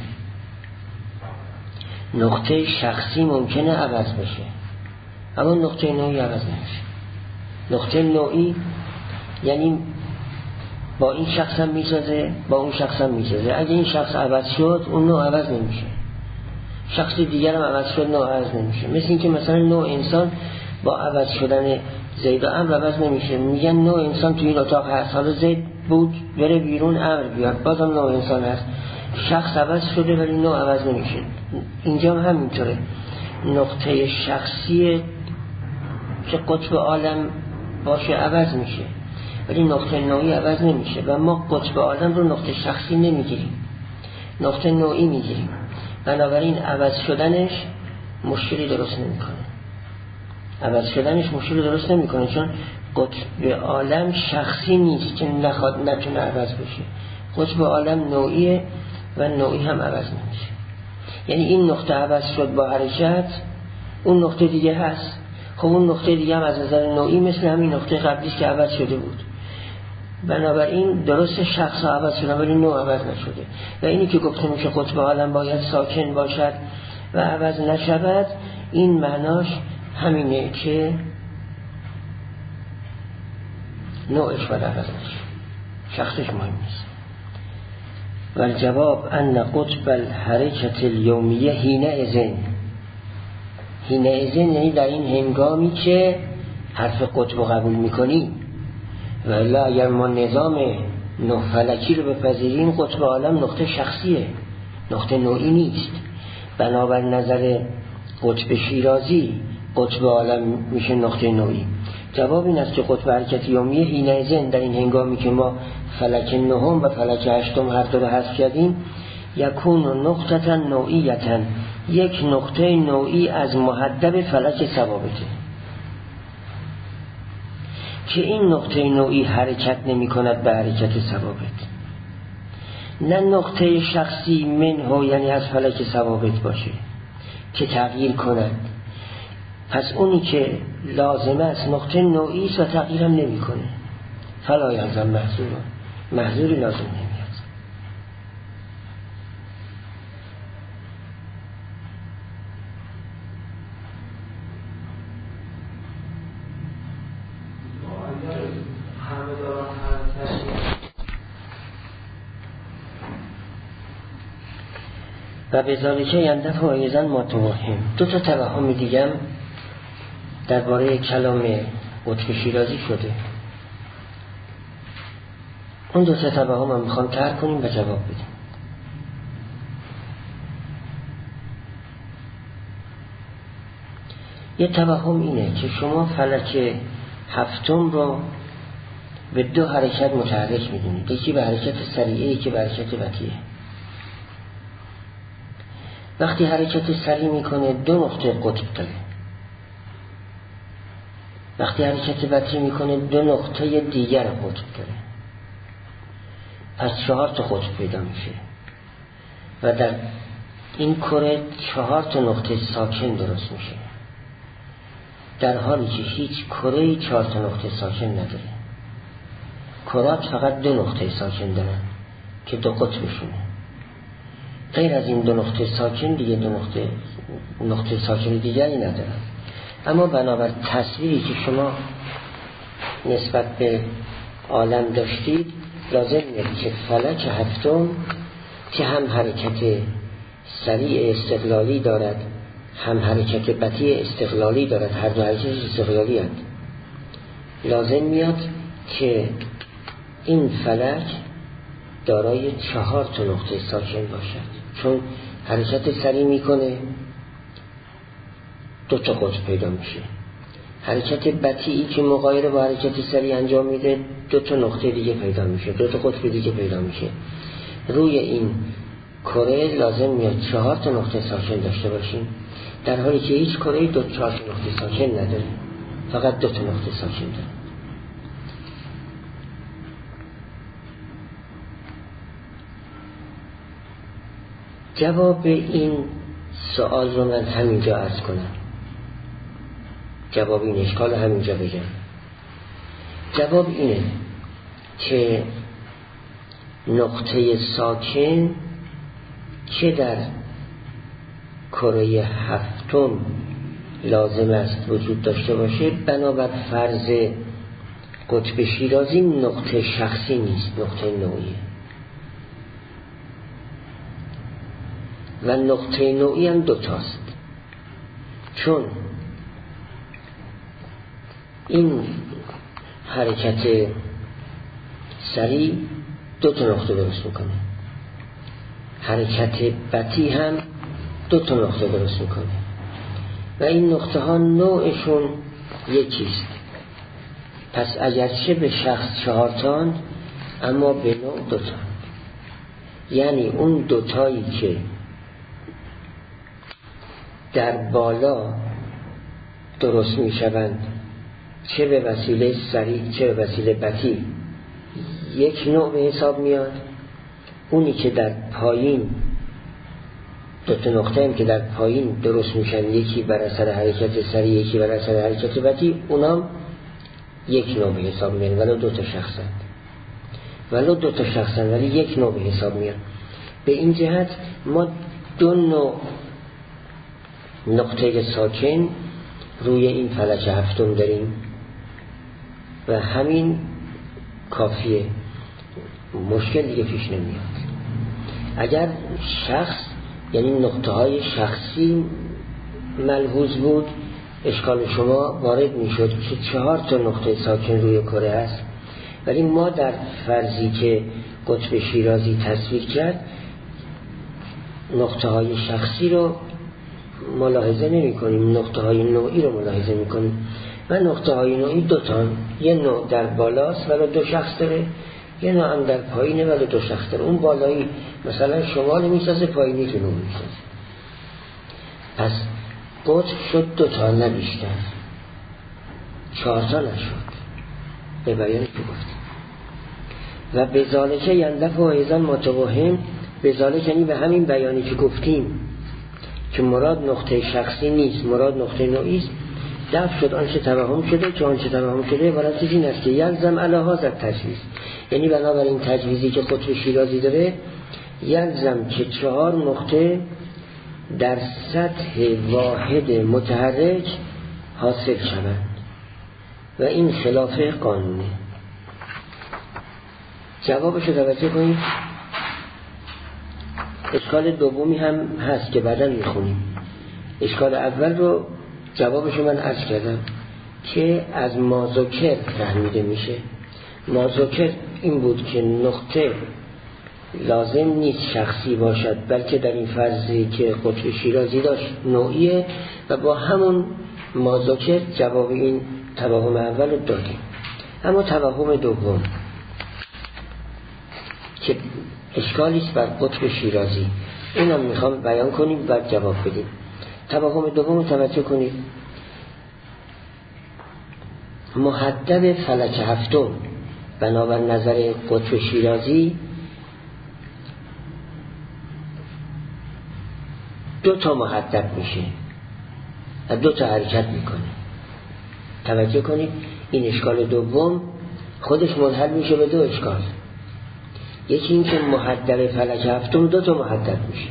نقطه شخصی ممکنه عوض بشه اما نقطه نوعی عوض نمیشه. نقطه نوعی یعنی با این شخص هم میسازه با اون شخص هم میسازه. اگه این شخص عوض شد اون نوع عوض نمیشه، شخص دیگر هم عوض شد نوع عوض نمیشه. مثل این که مثلا نوع انسان با عوض شدن زید و امر عوض نمیشه. میگن نوع انسان توی این اتاق هست، حالا زید بود بره بیرون امر بیاد بازم نوع انسان هست. شخص عوض شده ولی نوع عوض نمیشه. اینجا هم همینطوره. نقطه شخصی که قطب عالم باشه عوض میشه ولی نقطه نوعی عوض نمیشه و ما قطب عالم رو نقطه شخصی نمیگیریم، نقطه نوعی میگیریم. بنابراین عوض شدنش مشکلی درست نمیکنه. عوض شدنش مشکلی درست نمیکنه چون قطب عالم شخصی نیست که نخواد نتونه عوض بشه. قطب عالم نوعیه و نوعی هم عوض نمیشه. یعنی این نقطه عوض شد با حرکت، اون نقطه دیگه هست. خب اون نقطه دیگه هم از نظر نوعی مثل همین نقطه قبلیش که عوض شده بود. بنابراین درست شخص ها عوض شدن ولی نوع عوض نشده. و اینی که گفته میشه قطب عالم باید ساکن باشد و عوض نشود، این معناش همینه که نوعش باید عوض نشه، شخصش مهم نیست. و الجواب ان قطب الحرکت الیومیه هینه ازن هینه ازن یعنی در این هنگامی که حرف قطب قبول میکنی و الا اگر ما نظام نه فلکی رو بپذیریم قطب عالم نقطه شخصیه، نقطه نوعی نیست. بنابر نظر قطب شیرازی قطب عالم میشه نقطه نوعی. جواب این است که قطب حرکت یومیه حینئذ در این هنگامی که ما فلک نهم و فلک هشتم هر دو رو حذف کردیم، یکون نقطه نوعیتا، یک نقطه نوعی از محدب فلک ثوابته که این نقطه نوعی حرکت نمی کند به حرکت ثوابت، نه نقطه شخصی منه یعنی از فلک ثوابت باشه که تغییر کند. پس اونی که لازمه است نقطه نوعی است و تغییرم نمی کنه، فلا یلزم محظور، محظوری لازم نمیاد. و به ذالکه یندفع ایضا ما توهم. دو تا توهم دیگه درباره کلام قطب شیرازی شده. اون دو تا توهم هم میخوام ترک کنیم و جواب بدیم. یه توهم اینه که شما فلک هفتم رو به دو حرکت متحرک میدونید، یکی به حرکت سریعه، یکی به حرکت بطیئه. وقتی حرکت سریع میکنه دو نقطه قطب داره، وقتی حرکت بطیء میکنه دو نقطه دیگر قطب داره، پس چهار تا قطب پیدا میشه و در این کره چهار تا نقطه ساکن درست میشه، در حالی که هیچ کره‌ای چهار تا نقطه ساکن نداره. کرات فقط دو نقطه ساکن دارن که دو قطبشونه. غیر از این دو نقطه ساکن دیگه دو نقطه نقطه ساکن دیگری ندارن. اما بنابر تصویری که شما نسبت به عالم داشتید، لازم میاد که فلک هفتم که هم حرکت سریع استقلالی دارد هم حرکت بطیء استقلالی دارد، هر دو حرکت استقلالی هست، لازم میاد که این فلک دارای چهار تا نقطه ساکن باشد، چون حرکت سریع میکنه دو تا قطب پیدا میشه، حرکت بطیئی که مغایر با حرکت سریع انجام میده دو تا نقطه دیگه پیدا میشه، دو تا قطب دیگه پیدا میشه. روی این کره لازم میاد چهار تا نقطه ساکن داشته باشیم، در حالی که هیچ کره دو چهار تا نقطه ساکن نداره، فقط دو تا نقطه ساکن داره. جواب این سوال رو من همینجا عرض کنم، جواب این اشکال همینجا بگم. جواب اینه که نقطه ساکن که در کره هفتم لازم است وجود داشته باشه، بنابر فرض قطب شیرازی نقطه شخصی نیست، نقطه نوعیه. و نقطه نوعی هم دوتاست، چون این حرکت سریع دو تا نقطه درست میکنه، حرکت بطیء هم دو تا نقطه درست میکنه و این نقطه ها نوعشون یکیست. پس اگرچه به شخص چهارتان اما به نوع دوتان، یعنی اون دوتایی که در بالا درست میشوند چه به وسیله سریع چه به وسیله بطیء یک نوع به حساب میاد، اونی که در پایین دو تا نقطه هم که در پایین درست میشن، یکی بر اثر حرکت سریع یکی بر اثر حرکت بطیء، اونام یک نوع به حساب میاد، ولو دو تا شخصن ولو دو تا شخصن ولی یک نوع به حساب میاد. به این جهت ما دو نوع نقطه ساکن روی این فلک هفتم داریم و همین کافیه، مشکل دیگه پیش نمیاد. اگر شخص یعنی نقطه های شخصی ملحوظ بود، اشکال شما وارد میشد که چهار تا نقطه ساکن روی کره هست، ولی ما در فرضی که قطب شیرازی تصویر کرد نقطه های شخصی رو ملاحظه نمی کنیم، نقطه های نوعی رو ملاحظه می کنیم و نقطه های نوعی دو تا، یه نوع در بالاست ولی دو شخص داره، یه نوع هم در پایینه ولی دو شخص داره. اون بالایی مثلا شمال میسازه، پایینی جنوب میسازه. پس قطب شد دو تا نه بیشتر، چهار تا نشد به بیانی که گفتیم. و به ذالکه یندف و ایزان متوهم، به ذالکه یعنی به همین بیانی که گفتیم که مراد نقطه شخصی نیست، مراد نقطه نوعی است، دفع شد آنچه توهم شده، که آنچه توهم شده عبارت از این است که یلزم علی هذا تجویز، یعنی بنابراین تجویزی که قطب شیرازی داره یلزم که چهار نقطه در سطح واحد متحرک حاصل شوند و این خلاف قانونه. جوابش رو توجه کنید. اشکال دومی هم هست که بعدا میخونیم. اشکال اول رو جوابش رو من عرض کردم که از مازوکر فهمیده میشه. مازوکر این بود که نقطه لازم نیست شخصی باشد، بلکه در این فرضی که قطب شیرازی داشت نوعیه و با همون مازوکر جواب این توهم اول رو دادیم. اما توهم دوم که اشکالیست بر قطب شیرازی، اینم میخوام بیان کنیم بعد جواب بدیم. توهم دوم رو توجه کنید. محدب فلک هفتم بنابر نظر قطب شیرازی دو تا محدب میشه و دو تا حرکت میکنه. توجه کنید این اشکال دوم خودش منحل میشه به دو اشکال. یکی این که محدب فلک هفتم دو تا محدب میشه،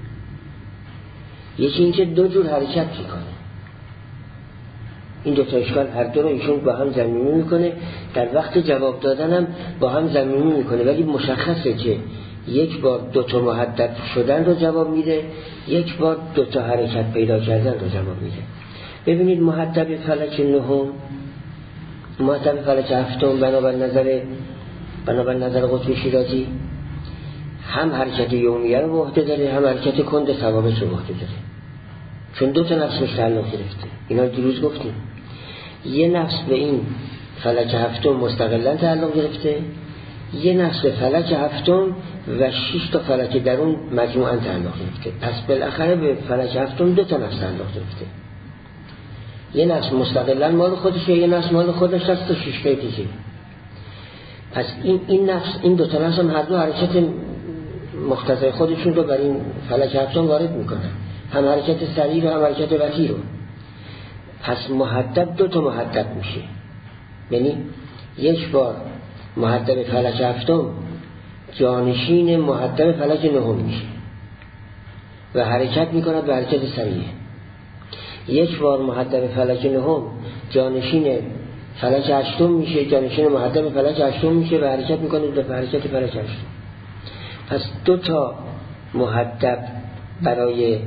یکی این که دو جور حرکت میکنه. این دو تا اشکال هر دو رو ایشون با هم ضمیمی میکنه، در وقت جواب دادن هم با هم ضمیمی میکنه، ولی مشخصه که یک بار دو تا محدب شدن رو جواب میده، یک بار دو تا حرکت پیدا کردن رو جواب میده. ببینید محدب فلک نهم، محدب فلک هفتم بنابر نظر بنابر نظر قطب شیرازی هم حرکت یومیه رو به عهده داره، هم حرکت کند ثوابت رو به عهده داره، چون دو تا نفس بهش تعلق گرفته. اینا دیروز گفتیم. یه نفس به این فلک هفتم مستقلا تعلق گرفته، یه نفس به فلک هفتم و شش تا فلک درون مجموعاً تعلق گرفته. پس بالاخره به فلک هفتم دو تا نفس تعلق گرفته. یه نفس مستقلا مال خودشه، یه نفس مال خودش هست تا شش تا دیگه. پس این این نفس این دو تا نفس هم هر دو حرکت مختصر خودشون رو بر این فلک هفتم وارد میکنن، هم حرکت سریع رو هم حرکت بطیء رو. پس محدب دو تا محدب میشه، یعنی یک بار محدب فلک هفتم جانشین محدب فلک نهم میشه و حرکت میکند به حرکت سریع. یک بار محدب فلک نهم جانشین فلک هشتم میشه، جانشین محدب فلک هشتم میشه و حرکت میکنه به حرکت فلک هشتم. پس دو تا محدب برای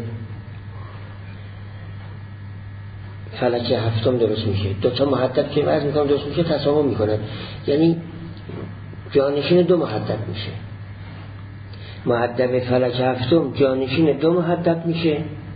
فلک هفتم درست میشه. دو تا محدب که عرض میکنم درست میشه تسامح میکنه، یعنی جانشین دو محدب میشه. محدب فلک هفتم جانشین دو محدب میشه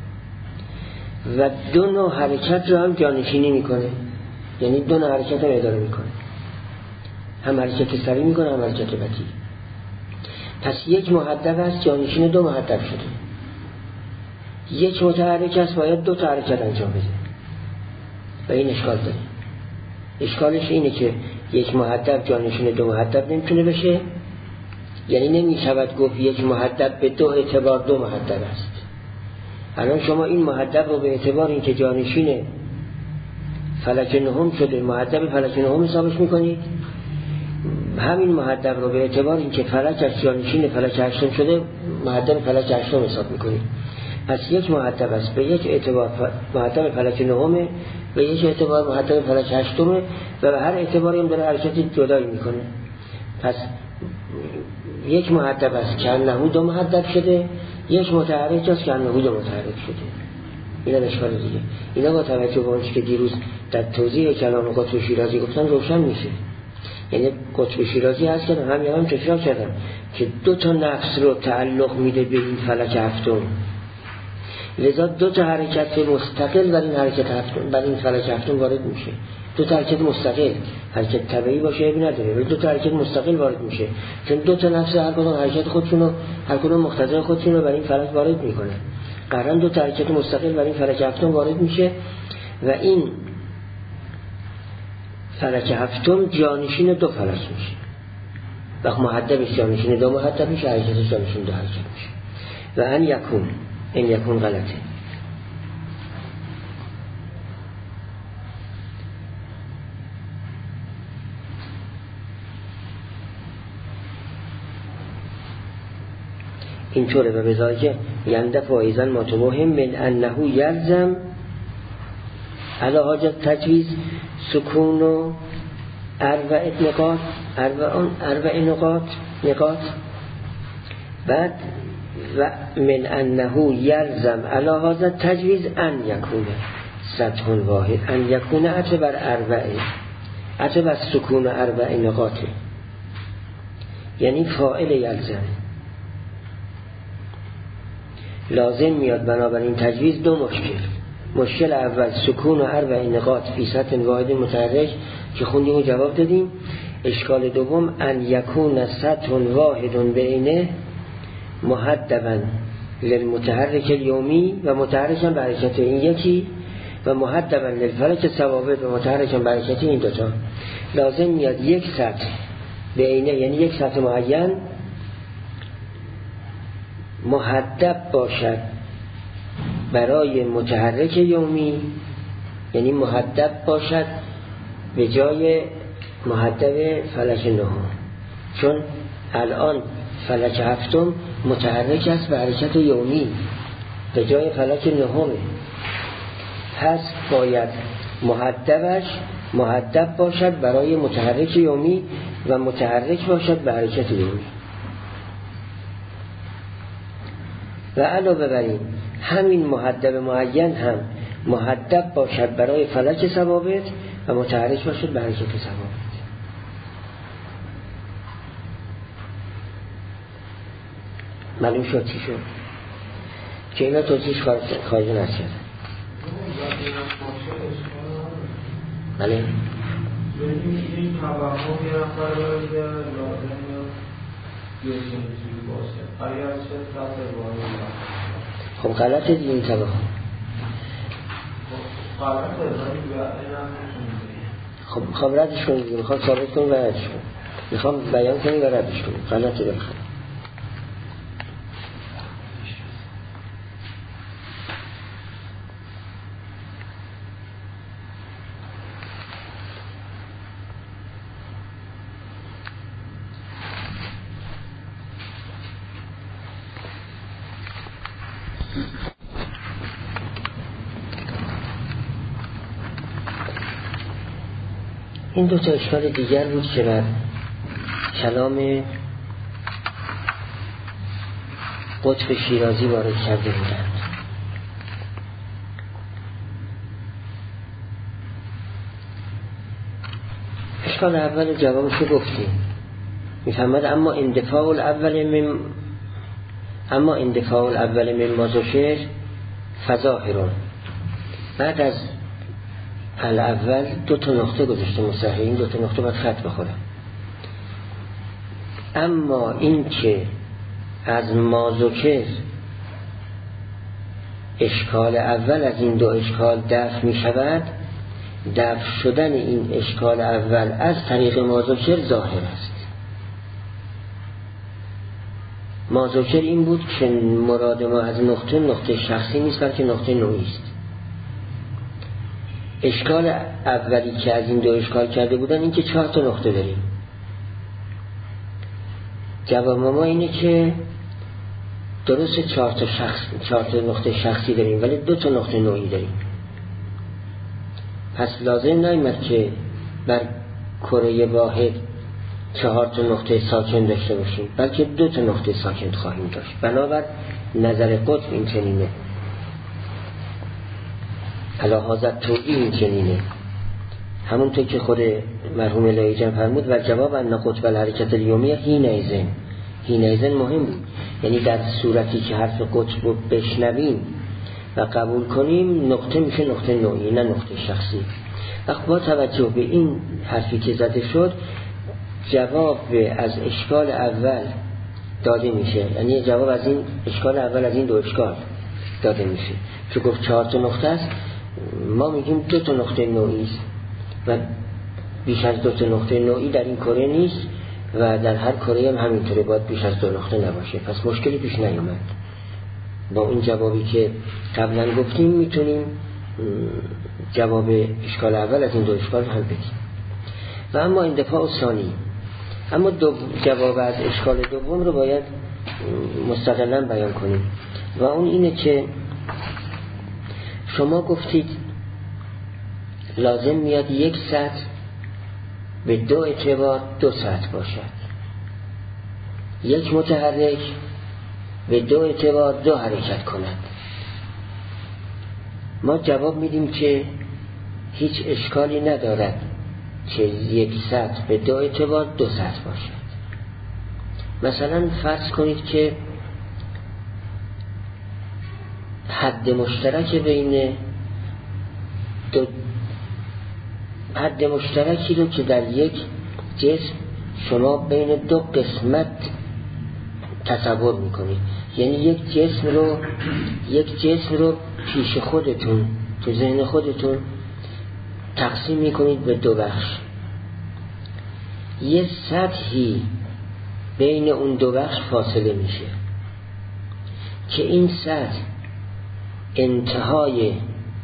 و دو نوع حرکت رو هم جانشینی میکنه، یعنی دو نوع حرکت هم اداره میکنه، هم حرکت سریع میکنه هم حرکت بطیء. پس یک محدب است جانشین دو محدب شده. یک متحرک است باید دو تا حرکت انجام بده و این اشکال داره. اشکالش اینه که یک محدب جانشین دو محدب نمیتونه بشه، یعنی نمیشود گفت یک محدب به دو اعتبار دو محدب است. الان شما این محدب رو به اعتبار اینکه جانشین فلک نهم شده محدب فلک نهم حسابش میکنید، همین محدب رو به اعتبار اینکه فلک از جانشین فلک هشتم شده محدب فلک هشتم حساب میکنید. پس یک محدب است به یک اعتبار محدب فلک نهمه، به یک اعتبار محدب فلک هشتمه و به هر اعتباری هم داره حرکتی جدایی میکنه. پس یک محدب است که انه دو محدب شده، یک متحرک است که انه دو متحرک شده. اینا اشکال دیگه. اینا با توجه به اونچه که دیروز در توضیح کلام قطب شیرازی گفتن روشن میشه. یعنی قطب شیرازی هست که همین هم تکرار کردم که دو تا نفس رو تعلق میده به این فلک هفتم. لذا دو تا حرکت مستقل بر این حرکت هفتم، بر این فلک هفتم وارد میشه. دو تا حرکت مستقل، حرکت طبیعی باشه ابی نداره، ولی دو تا حرکت مستقل وارد میشه، چون دو تا نفس هر کدوم حرکت خودشون رو، هر کدوم مقتضای خودشون رو بر این فلک وارد میکنه. قرن دو تا حرکت مستقل بر این فلک هفتم وارد میشه و این فلک هفتم جانشین دو فلک میشه. وقت محدبش جانشین دو محدب میشه، حرکتش جانشین دو حرکت میشه. و ان یکون، این یکون غلطه. اینطوره. و بذاری که یندف و ایزن ماتبوهم من انهو یلزم علا حاجت تجویز سکون و اربع نقاط، اربع نقاط نقاط بعد و من انهو یلزم علا حاجت تجویز ان یکونه سطح واحد، ان یکونه عطب بر اربعه، عطب بر سکون و اربع نقاطه، یعنی فاعل یلزم. لازم میاد بنابراین تجویز دو مشکل. مشکل اول سکون و اربع نقاط فی سطح واحد متحرک که خوندیم و جواب دادیم. اشکال دوم ان یکون سطح واحد بینه محدبا للمتحرک الیومی و متحرکا به حرکت این یکی و محدبا للفلک ثوابت و متحرکا به حرکت این دوتا. لازم میاد یک سطح بینه، یعنی یک سطح معین محدب باشد برای متحرک یومی، یعنی محدب باشد به جای محدب فلک نهم، چون الان فلک هفتم متحرک است به حرکت یومی به جای فلک نهم، پس باید محدبش محدب باشد برای متحرک یومی و متحرک باشد به حرکت یومی. و علاوه بر این همین محدب معین هم محدب باشد برای فلک ثوابت و متحرک باشد به حرکت ثوابت. معلوم شد چی شد؟ که اینا توضیحش خواهی نشد. بله؟ این توهم یه نفر باید لازم یه سنجوری باشه. اگر چه سطح باید خب غلطه دیگه این توهم. غلطه ولی این هم نشون خب خب ردش کنید دیگه. میخوام ثابت کنید و ردش کنید. میخوام بیان کنید و ردش کنید. غلطه بخوام. این دو تا اشکال دیگر بود که بر کلام قطب شیرازی وارد کرده بودند. اشکال اول جوابشو گفتیم. میفهمد اما اندفاع الاول من اما اندفاع الاول من مازوشر فظاهرون. بعد از الاول دو تا نقطه گذاشته مصحح، این دو تا نقطه باید خط بخوره. اما این که از مازوکر اشکال اول از این دو اشکال دفع می شود، دفع شدن این اشکال اول از طریق مازوکر ظاهر است. مازوکر این بود که مراد ما از نقطه نقطه شخصی نیست بلکه نقطه نوعی است. اشکال اولی که از این دو اشکال کرده بودن این که چهار تا نقطه داریم. جواب ما اینه که درست چهار تا شخص چهار تا نقطه شخصی داریم ولی دو تا نقطه نوعی داریم. پس لازم نیامد که بر کره واحد چهار تا نقطه ساکن داشته باشیم بلکه دو تا نقطه ساکن خواهیم داشت. بنابر نظر قطب این چنینه، علاحاظت توئی این چنینه، همونطور که خود مرحوم لایجان فرمود و جواب ان قطب الحرکت الیومیه حینئذ. حینئذ مهم بود، یعنی در صورتی که حرف قطب رو بشنویم و قبول کنیم نقطه میشه نقطه نوعی نه نقطه شخصی. وقت با توجه به این حرفی که زده شد جواب از اشکال اول داده میشه، یعنی جواب از این اشکال اول از این دو اشکال داده میشه. چون گفت چهار تا نقطه است، ما میگیم دو تا نقطه نوعی است و بیش از دو تا نقطه نوعی در این کره نیست و در هر کره هم همینطوره، باید بیش از دو نقطه نباشه. پس مشکلی پیش نیومد. با این جوابی که قبلا گفتیم میتونیم جواب اشکال اول از این دو اشکال حل بدیم. و اما اندفاع ثانی، اما دو جواب از اشکال دوم رو باید مستقلاً بیان کنیم و اون اینه که شما گفتید لازم میاد یک سطح به دو اعتبار دو سطح باشد، یک متحرک به دو اعتبار دو حرکت کند. ما جواب میدیم که هیچ اشکالی ندارد که یک سطح به دو اعتبار دو سطح باشد. مثلا فرض کنید که حد مشترک بین دو حد مشترکی رو که در یک جسم شما بین دو قسمت تصور میکنید، یعنی یک جسم رو یک جسم رو پیش خودتون تو ذهن خودتون تقسیم میکنید به دو بخش. یه سطحی بین اون دو بخش فاصله میشه که این سطح انتهای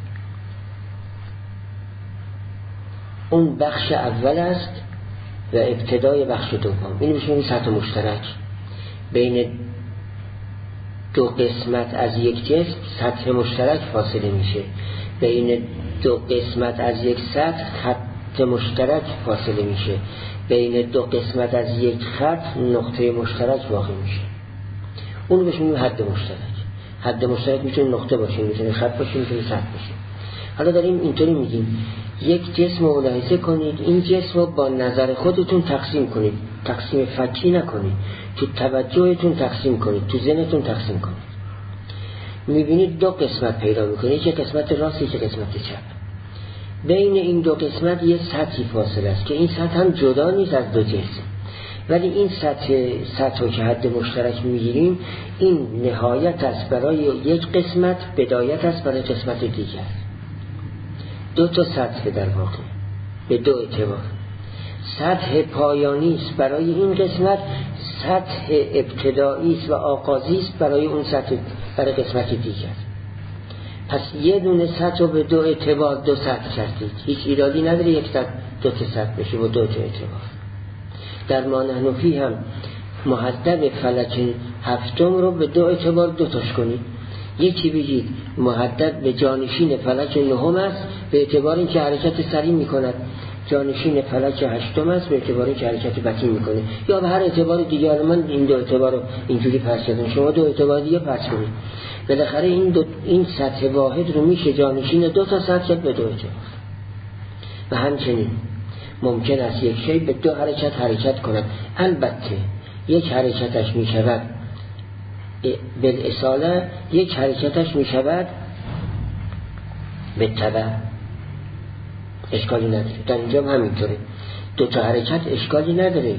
اون بخش اول است و ابتدای بخش دوم. این میشه سطح مشترک بین دو قسمت از یک جسم. سطح مشترک فاصله میشه بین دو قسمت از یک سطح. خط مشترک فاصله میشه بین دو قسمت از یک خط. نقطه مشترک واقع میشه. اون بهش میگیم حد مشترک. حد مشترک میتونه نقطه باشه، میتونه خط باشه، میتونه سطح باشه. حالا داریم اینطوری میگیم یک جسم رو ملاحظه کنید، این جسم رو با نظر خودتون تقسیم کنید، تقسیم فکی نکنید، تو توجهتون تقسیم کنید، تو ذهنتون تقسیم کنید. میبینید دو قسمت پیدا میکنید، یک قسمت راست، یک قسمت چپ. بین این دو قسمت یه سطحی فاصله است که این سطح هم جدا نیست از دو جسم، ولی این سطح سطح که حد مشترک میگیریم این نهایت است برای یک قسمت، بدایت است برای قسمت دیگر. دو تا سطح در واقع به دو اعتبار. سطح پایانی است برای این قسمت، سطح ابتدایی است و آغازی است برای اون سطح، برای قسمت دیگر. پس یه دونه سطح رو به دو اعتبار دو سطح کردید، هیچ ایرادی نداره یک سطح دو تا سطح بشه و دو تا اعتبار. در ما نحن فیه هم محدب فلک هفتم رو به دو اعتبار دو تاش کنید. یکی بگید محدد به جانشین فلک نهم است به اعتبار این که حرکت سریع میکند، جانشین فلک هشتم است به اعتبار این که حرکت بطین میکنه، یا به هر اعتبار دیگر. من این دو اعتبار رو اینجوری پرس کردم، شما دو اعتبار دیگه پرس کنید. بالاخره این دو این سطح واحد رو میشه جانشین دو تا سطح به دو اعتبار. و همچنین ممکن است یک شی به دو حرکت حرکت کند، البته یک حرکتش میشود بالاصاله، یک حرکتش می شود به تبع، اشکالی نداره. در اینجا هم همینطوره، دو تا حرکت اشکالی نداره.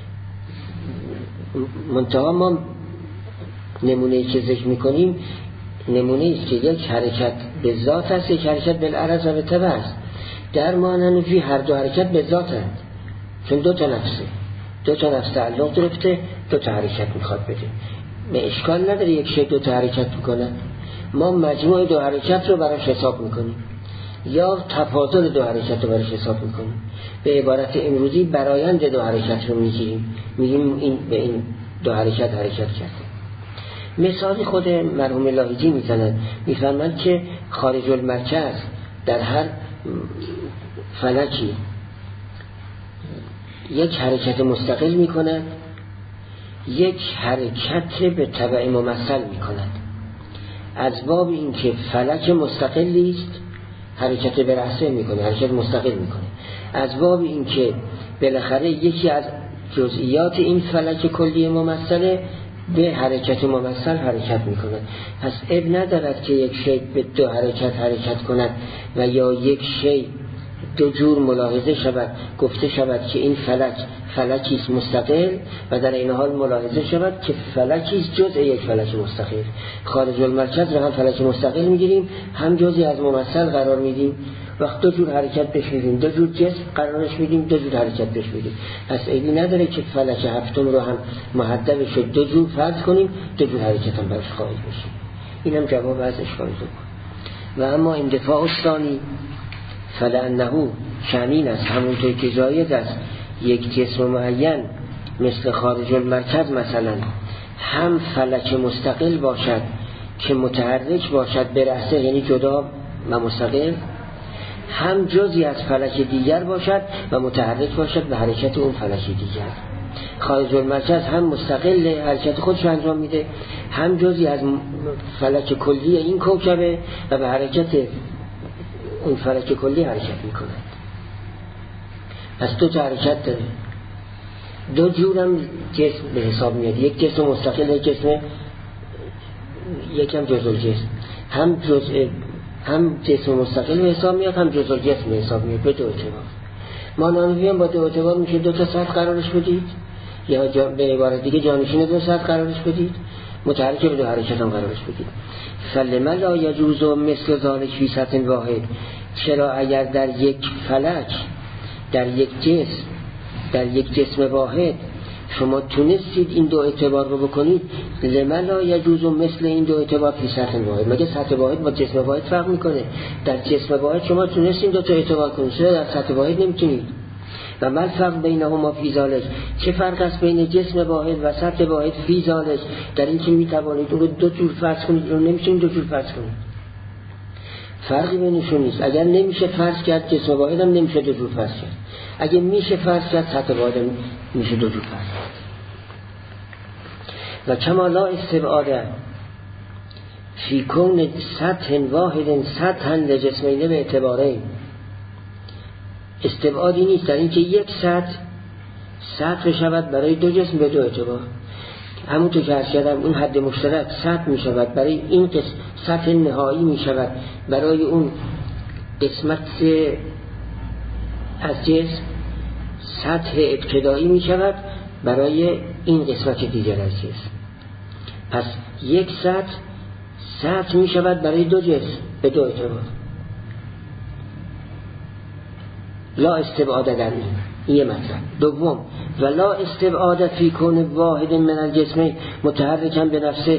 منتها ما نمونه‌ای که ذکر می کنیم نمونه است که یک حرکت به ذات است، یک حرکت بالعرض و به تبع است. در ما نحنفی هر دو حرکت به ذات هست، چون دو تا نفسه، دو تا نفس تعلق گرفته، دو تا حرکت میخواد بده. به اشکال نداره یک شی دو تا حرکت میکنه. ما مجموع دو حرکت رو براش حساب میکنیم یا تفاضل دو حرکت رو براش حساب میکنیم. به عبارت امروزی برآیند دو حرکت رو میگیریم، میگیم این به این دو حرکت حرکت کرده. مثال خود مرحوم لاهیجی میزنن، میفرمند که خارج المرکز در هر فلکی یک حرکت مستقل میکنه، یک حرکت به تبع ممثل می کند. از باب این که فلک مستقلی است حرکت به رأسه می کنه، حرکت مستقل می کنه. از باب این که بالاخره یکی از جزئیات این فلک کلی ممثله به حرکت ممثل حرکت میکند. پس اب ندارد که یک شی به دو حرکت حرکت کند و یا یک شی دو جور ملاحظه شود، گفته شود که این فلک فلکی است مستقل و در این حال ملاحظه شود که فلکی است جزء یک فلک مستقل. خارج المرکز را هم فلک مستقل میگیریم، هم جزئی از ممثل قرار میدیم. وقت دو جور حرکت بهش میدیم، دو جور جسم قرارش میدیم، دو جور حرکت بهش میدیم. پس عیبی نداره که فلک هفتم رو هم محدب شد دو جور فرض کنیم، دو جور حرکت هم براش قائل بشیم. اینم جواب از اشکال دو. و اما اندفاع ثانی فلانه شنین است، همونطور که جایز است یک جسم معین مثل خارج المرکز مثلا هم فلک مستقل باشد که متحرک باشد به رأسه، یعنی جدا و مستقل، هم جزئی از فلک دیگر باشد و متحرک باشد به حرکت اون فلک دیگر. خارج المرکز هم مستقل حرکت خودش انجام میده، هم جزئی از فلک کلی این کوکبه و به حرکت اون فلک کلی حرکت میکنه. پس دو تا حرکت داره، دو جورم جسم به حساب میاد، یک جسم مستقل، یک جسم یکم جزء الجسم، هم جزء هم جسم مستقل به حساب میاد، هم جزء الجسم به حساب میاد به دو اعتبار. ما نانویم با دو اعتبار میشه دو تا سطح قرارش بدید، یا جا به عبارت دیگه جانشین دو سطح قرارش بدید، متحرک به دو حرکت هم قرارش بدید. فلما لا یجوز مثل ذلک فی سطح واحد، چرا اگر در یک فلک، در یک جسم، در یک جسم واحد شما تونستید این دو اعتبار رو بکنید، لما لا یجوز مثل این دو اعتبار فی سطح واحد. مگه سطح واحد با جسم واحد فرق میکنه؟ در جسم واحد شما تونستید دو تا اعتبار کنید، چرا در سطح واحد نمیتونید؟ و ما الفرق بینهما فی ذلک، چه فرق است بین جسم واحد و سطح واحد فی ذلک؟ در این که میتوانید اون رو دو جور فرض کنید، اون نمیتونید دو جور فرض کنید. فرقی بینشون نیست. اگر نمیشه فرض کرد جسم واحد هم نمیشه دو جور فرض کرد، اگه میشه فرض کرد سطح واحد هم میشه دو جور فرض کرد. و کما لا استبعاد فی کون سطح واحد سطحا لجسمین به اعتبارین، استبعادی نیست در اینکه یک سطح سطح شود برای دو جسم به دو اعتبار. همونطور که عرض کردم اون حد مشترک سطح می شود برای این قسم، سطح نهایی می شود برای اون قسمت از جسم، سطح ابتدایی می شود برای این قسمت دیگر از جسم. پس یک سطح سطح می شود برای دو جسم به دو اعتبار. لا استبعاد در این یه مطلب. دوم، ولا استبعاد فی کون واحد من الجسم متحرکا به نفسه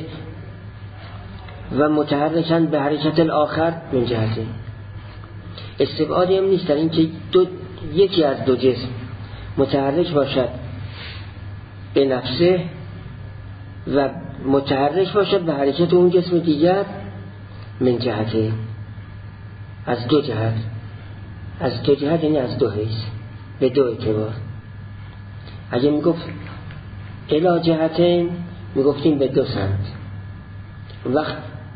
و متحرکا به حرکت الاخر من جهته. استبعادی هم نیست در این که دو یکی از دو جسم متحرک باشد به نفسه و متحرک باشد به حرکت اون جسم دیگر من جهته، از دو جهت، از دو جهت یعنی از دو حیث به دو اعتبار. اگه میگفت الی جهتین میگفتیم به دو سمت، وقت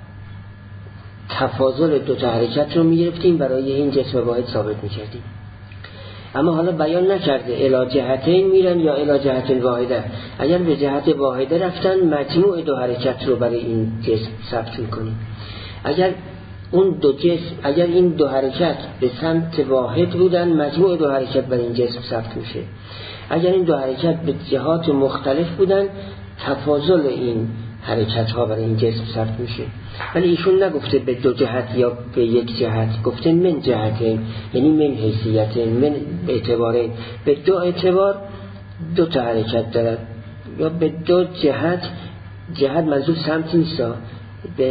تفاضل دو تا حرکت رو میگرفتیم برای این جسم واحد ثابت میکردیم. اما حالا بیان نکرده الی جهتین میرن یا الی جهت واحده. اگر به جهت واحده رفتن مجموع دو حرکت رو برای این جسم ثبت میکنیم. اگر اون دو جسم، اگر این دو حرکت به سمت واحد بودن مجموع دو حرکت برای این جسم ثبت میشه. اگر این دو حرکت به جهات مختلف بودن تفاضل این حرکت ها برای این جسم ثبت میشه. ولی ایشون نگفته به دو جهت یا به یک جهت، گفته من جهت، یعنی من حیثیت، من اعتباره، به دو اعتبار دو تا حرکت دارد یا به دو جهت. جهت منظور سمت نیست، به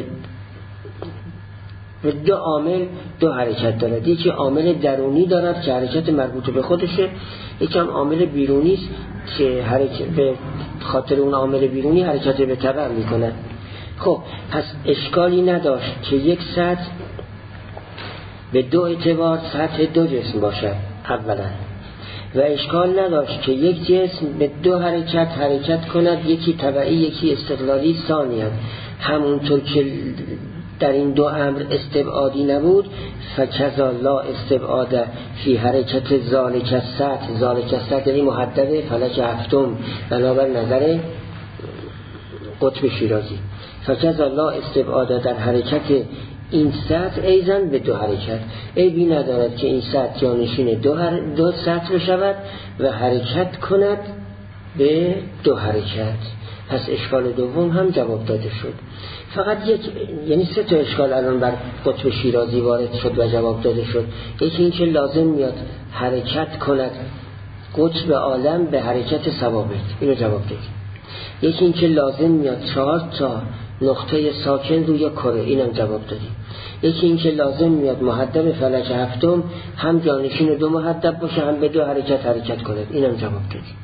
و دو عامل دو حرکت دارد. یکی عامل درونی دارد که حرکت مربوط به خودشه، یکی هم عامل بیرونی است که حرکت به خاطر اون عامل بیرونی حرکت به تبع میکنه. خب پس اشکالی نداشت که یک سطح به دو اعتبار سطح دو جسم باشد اولا، و اشکال نداشت که یک جسم به دو حرکت حرکت کند، یکی تبعی یکی استقلالی ثانیا. همونطور که در این دو امر استبعادی نبود، فکذا لا استبعاد فی حرکت ذالک السطح، ذالک السطح یعنی محدد فلک هفتم، بنابر نظر قطب شیرازی. فکز الله استبعاد در حرکت این سطح ایزن به دو حرکت، عیبی ندارد که این سطح جانشین دو, هر... دو سطح بشود و حرکت کند به دو حرکت. پس اشکال دوم هم جواب داده شد. فقط یک، یعنی سه تا اشکال الان بر قطب شیرازی وارد شد و جواب داده شد. یکی این که لازم میاد حرکت کند قطب عالم به حرکت ثوابت، اینو جواب دادیم. یکی این که لازم میاد چهار تا نقطه ساکن روی کره، اینم جواب دادیم. یکی این که لازم میاد محدب فلک هفتم هم جانشین دو محدب باشه هم به دو حرکت حرکت کند، اینم جواب دادیم.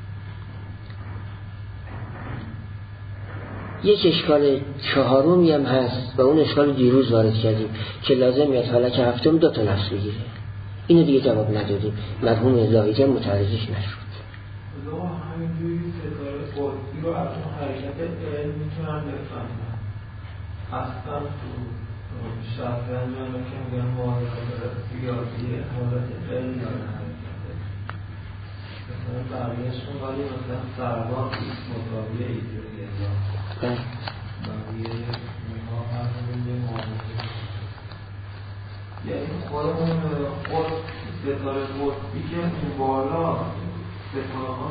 یک اشکال چهارمی هم هست و اون اشکال دیروز وارد کردیم که لازم میاد فلک هفتم دو تا نفس بگیره، اینو دیگه جواب ندادیم، مرحوم لاهیجه متعرضش نشد. لو همینجوری ستاره قطبی رو از اون حرکت علم میتونن بفهمن. اصلا تو شطرنج هم که میگن معادلات ریاضی حالت علم داره حرکته، مثلا بقیهشون ولی مثلا سربان ایست مطابقه ایتوری الا بقیه میها هر همین یه معادله، یعنی خودمون ستاره قطبی که اون بالا ستاره ها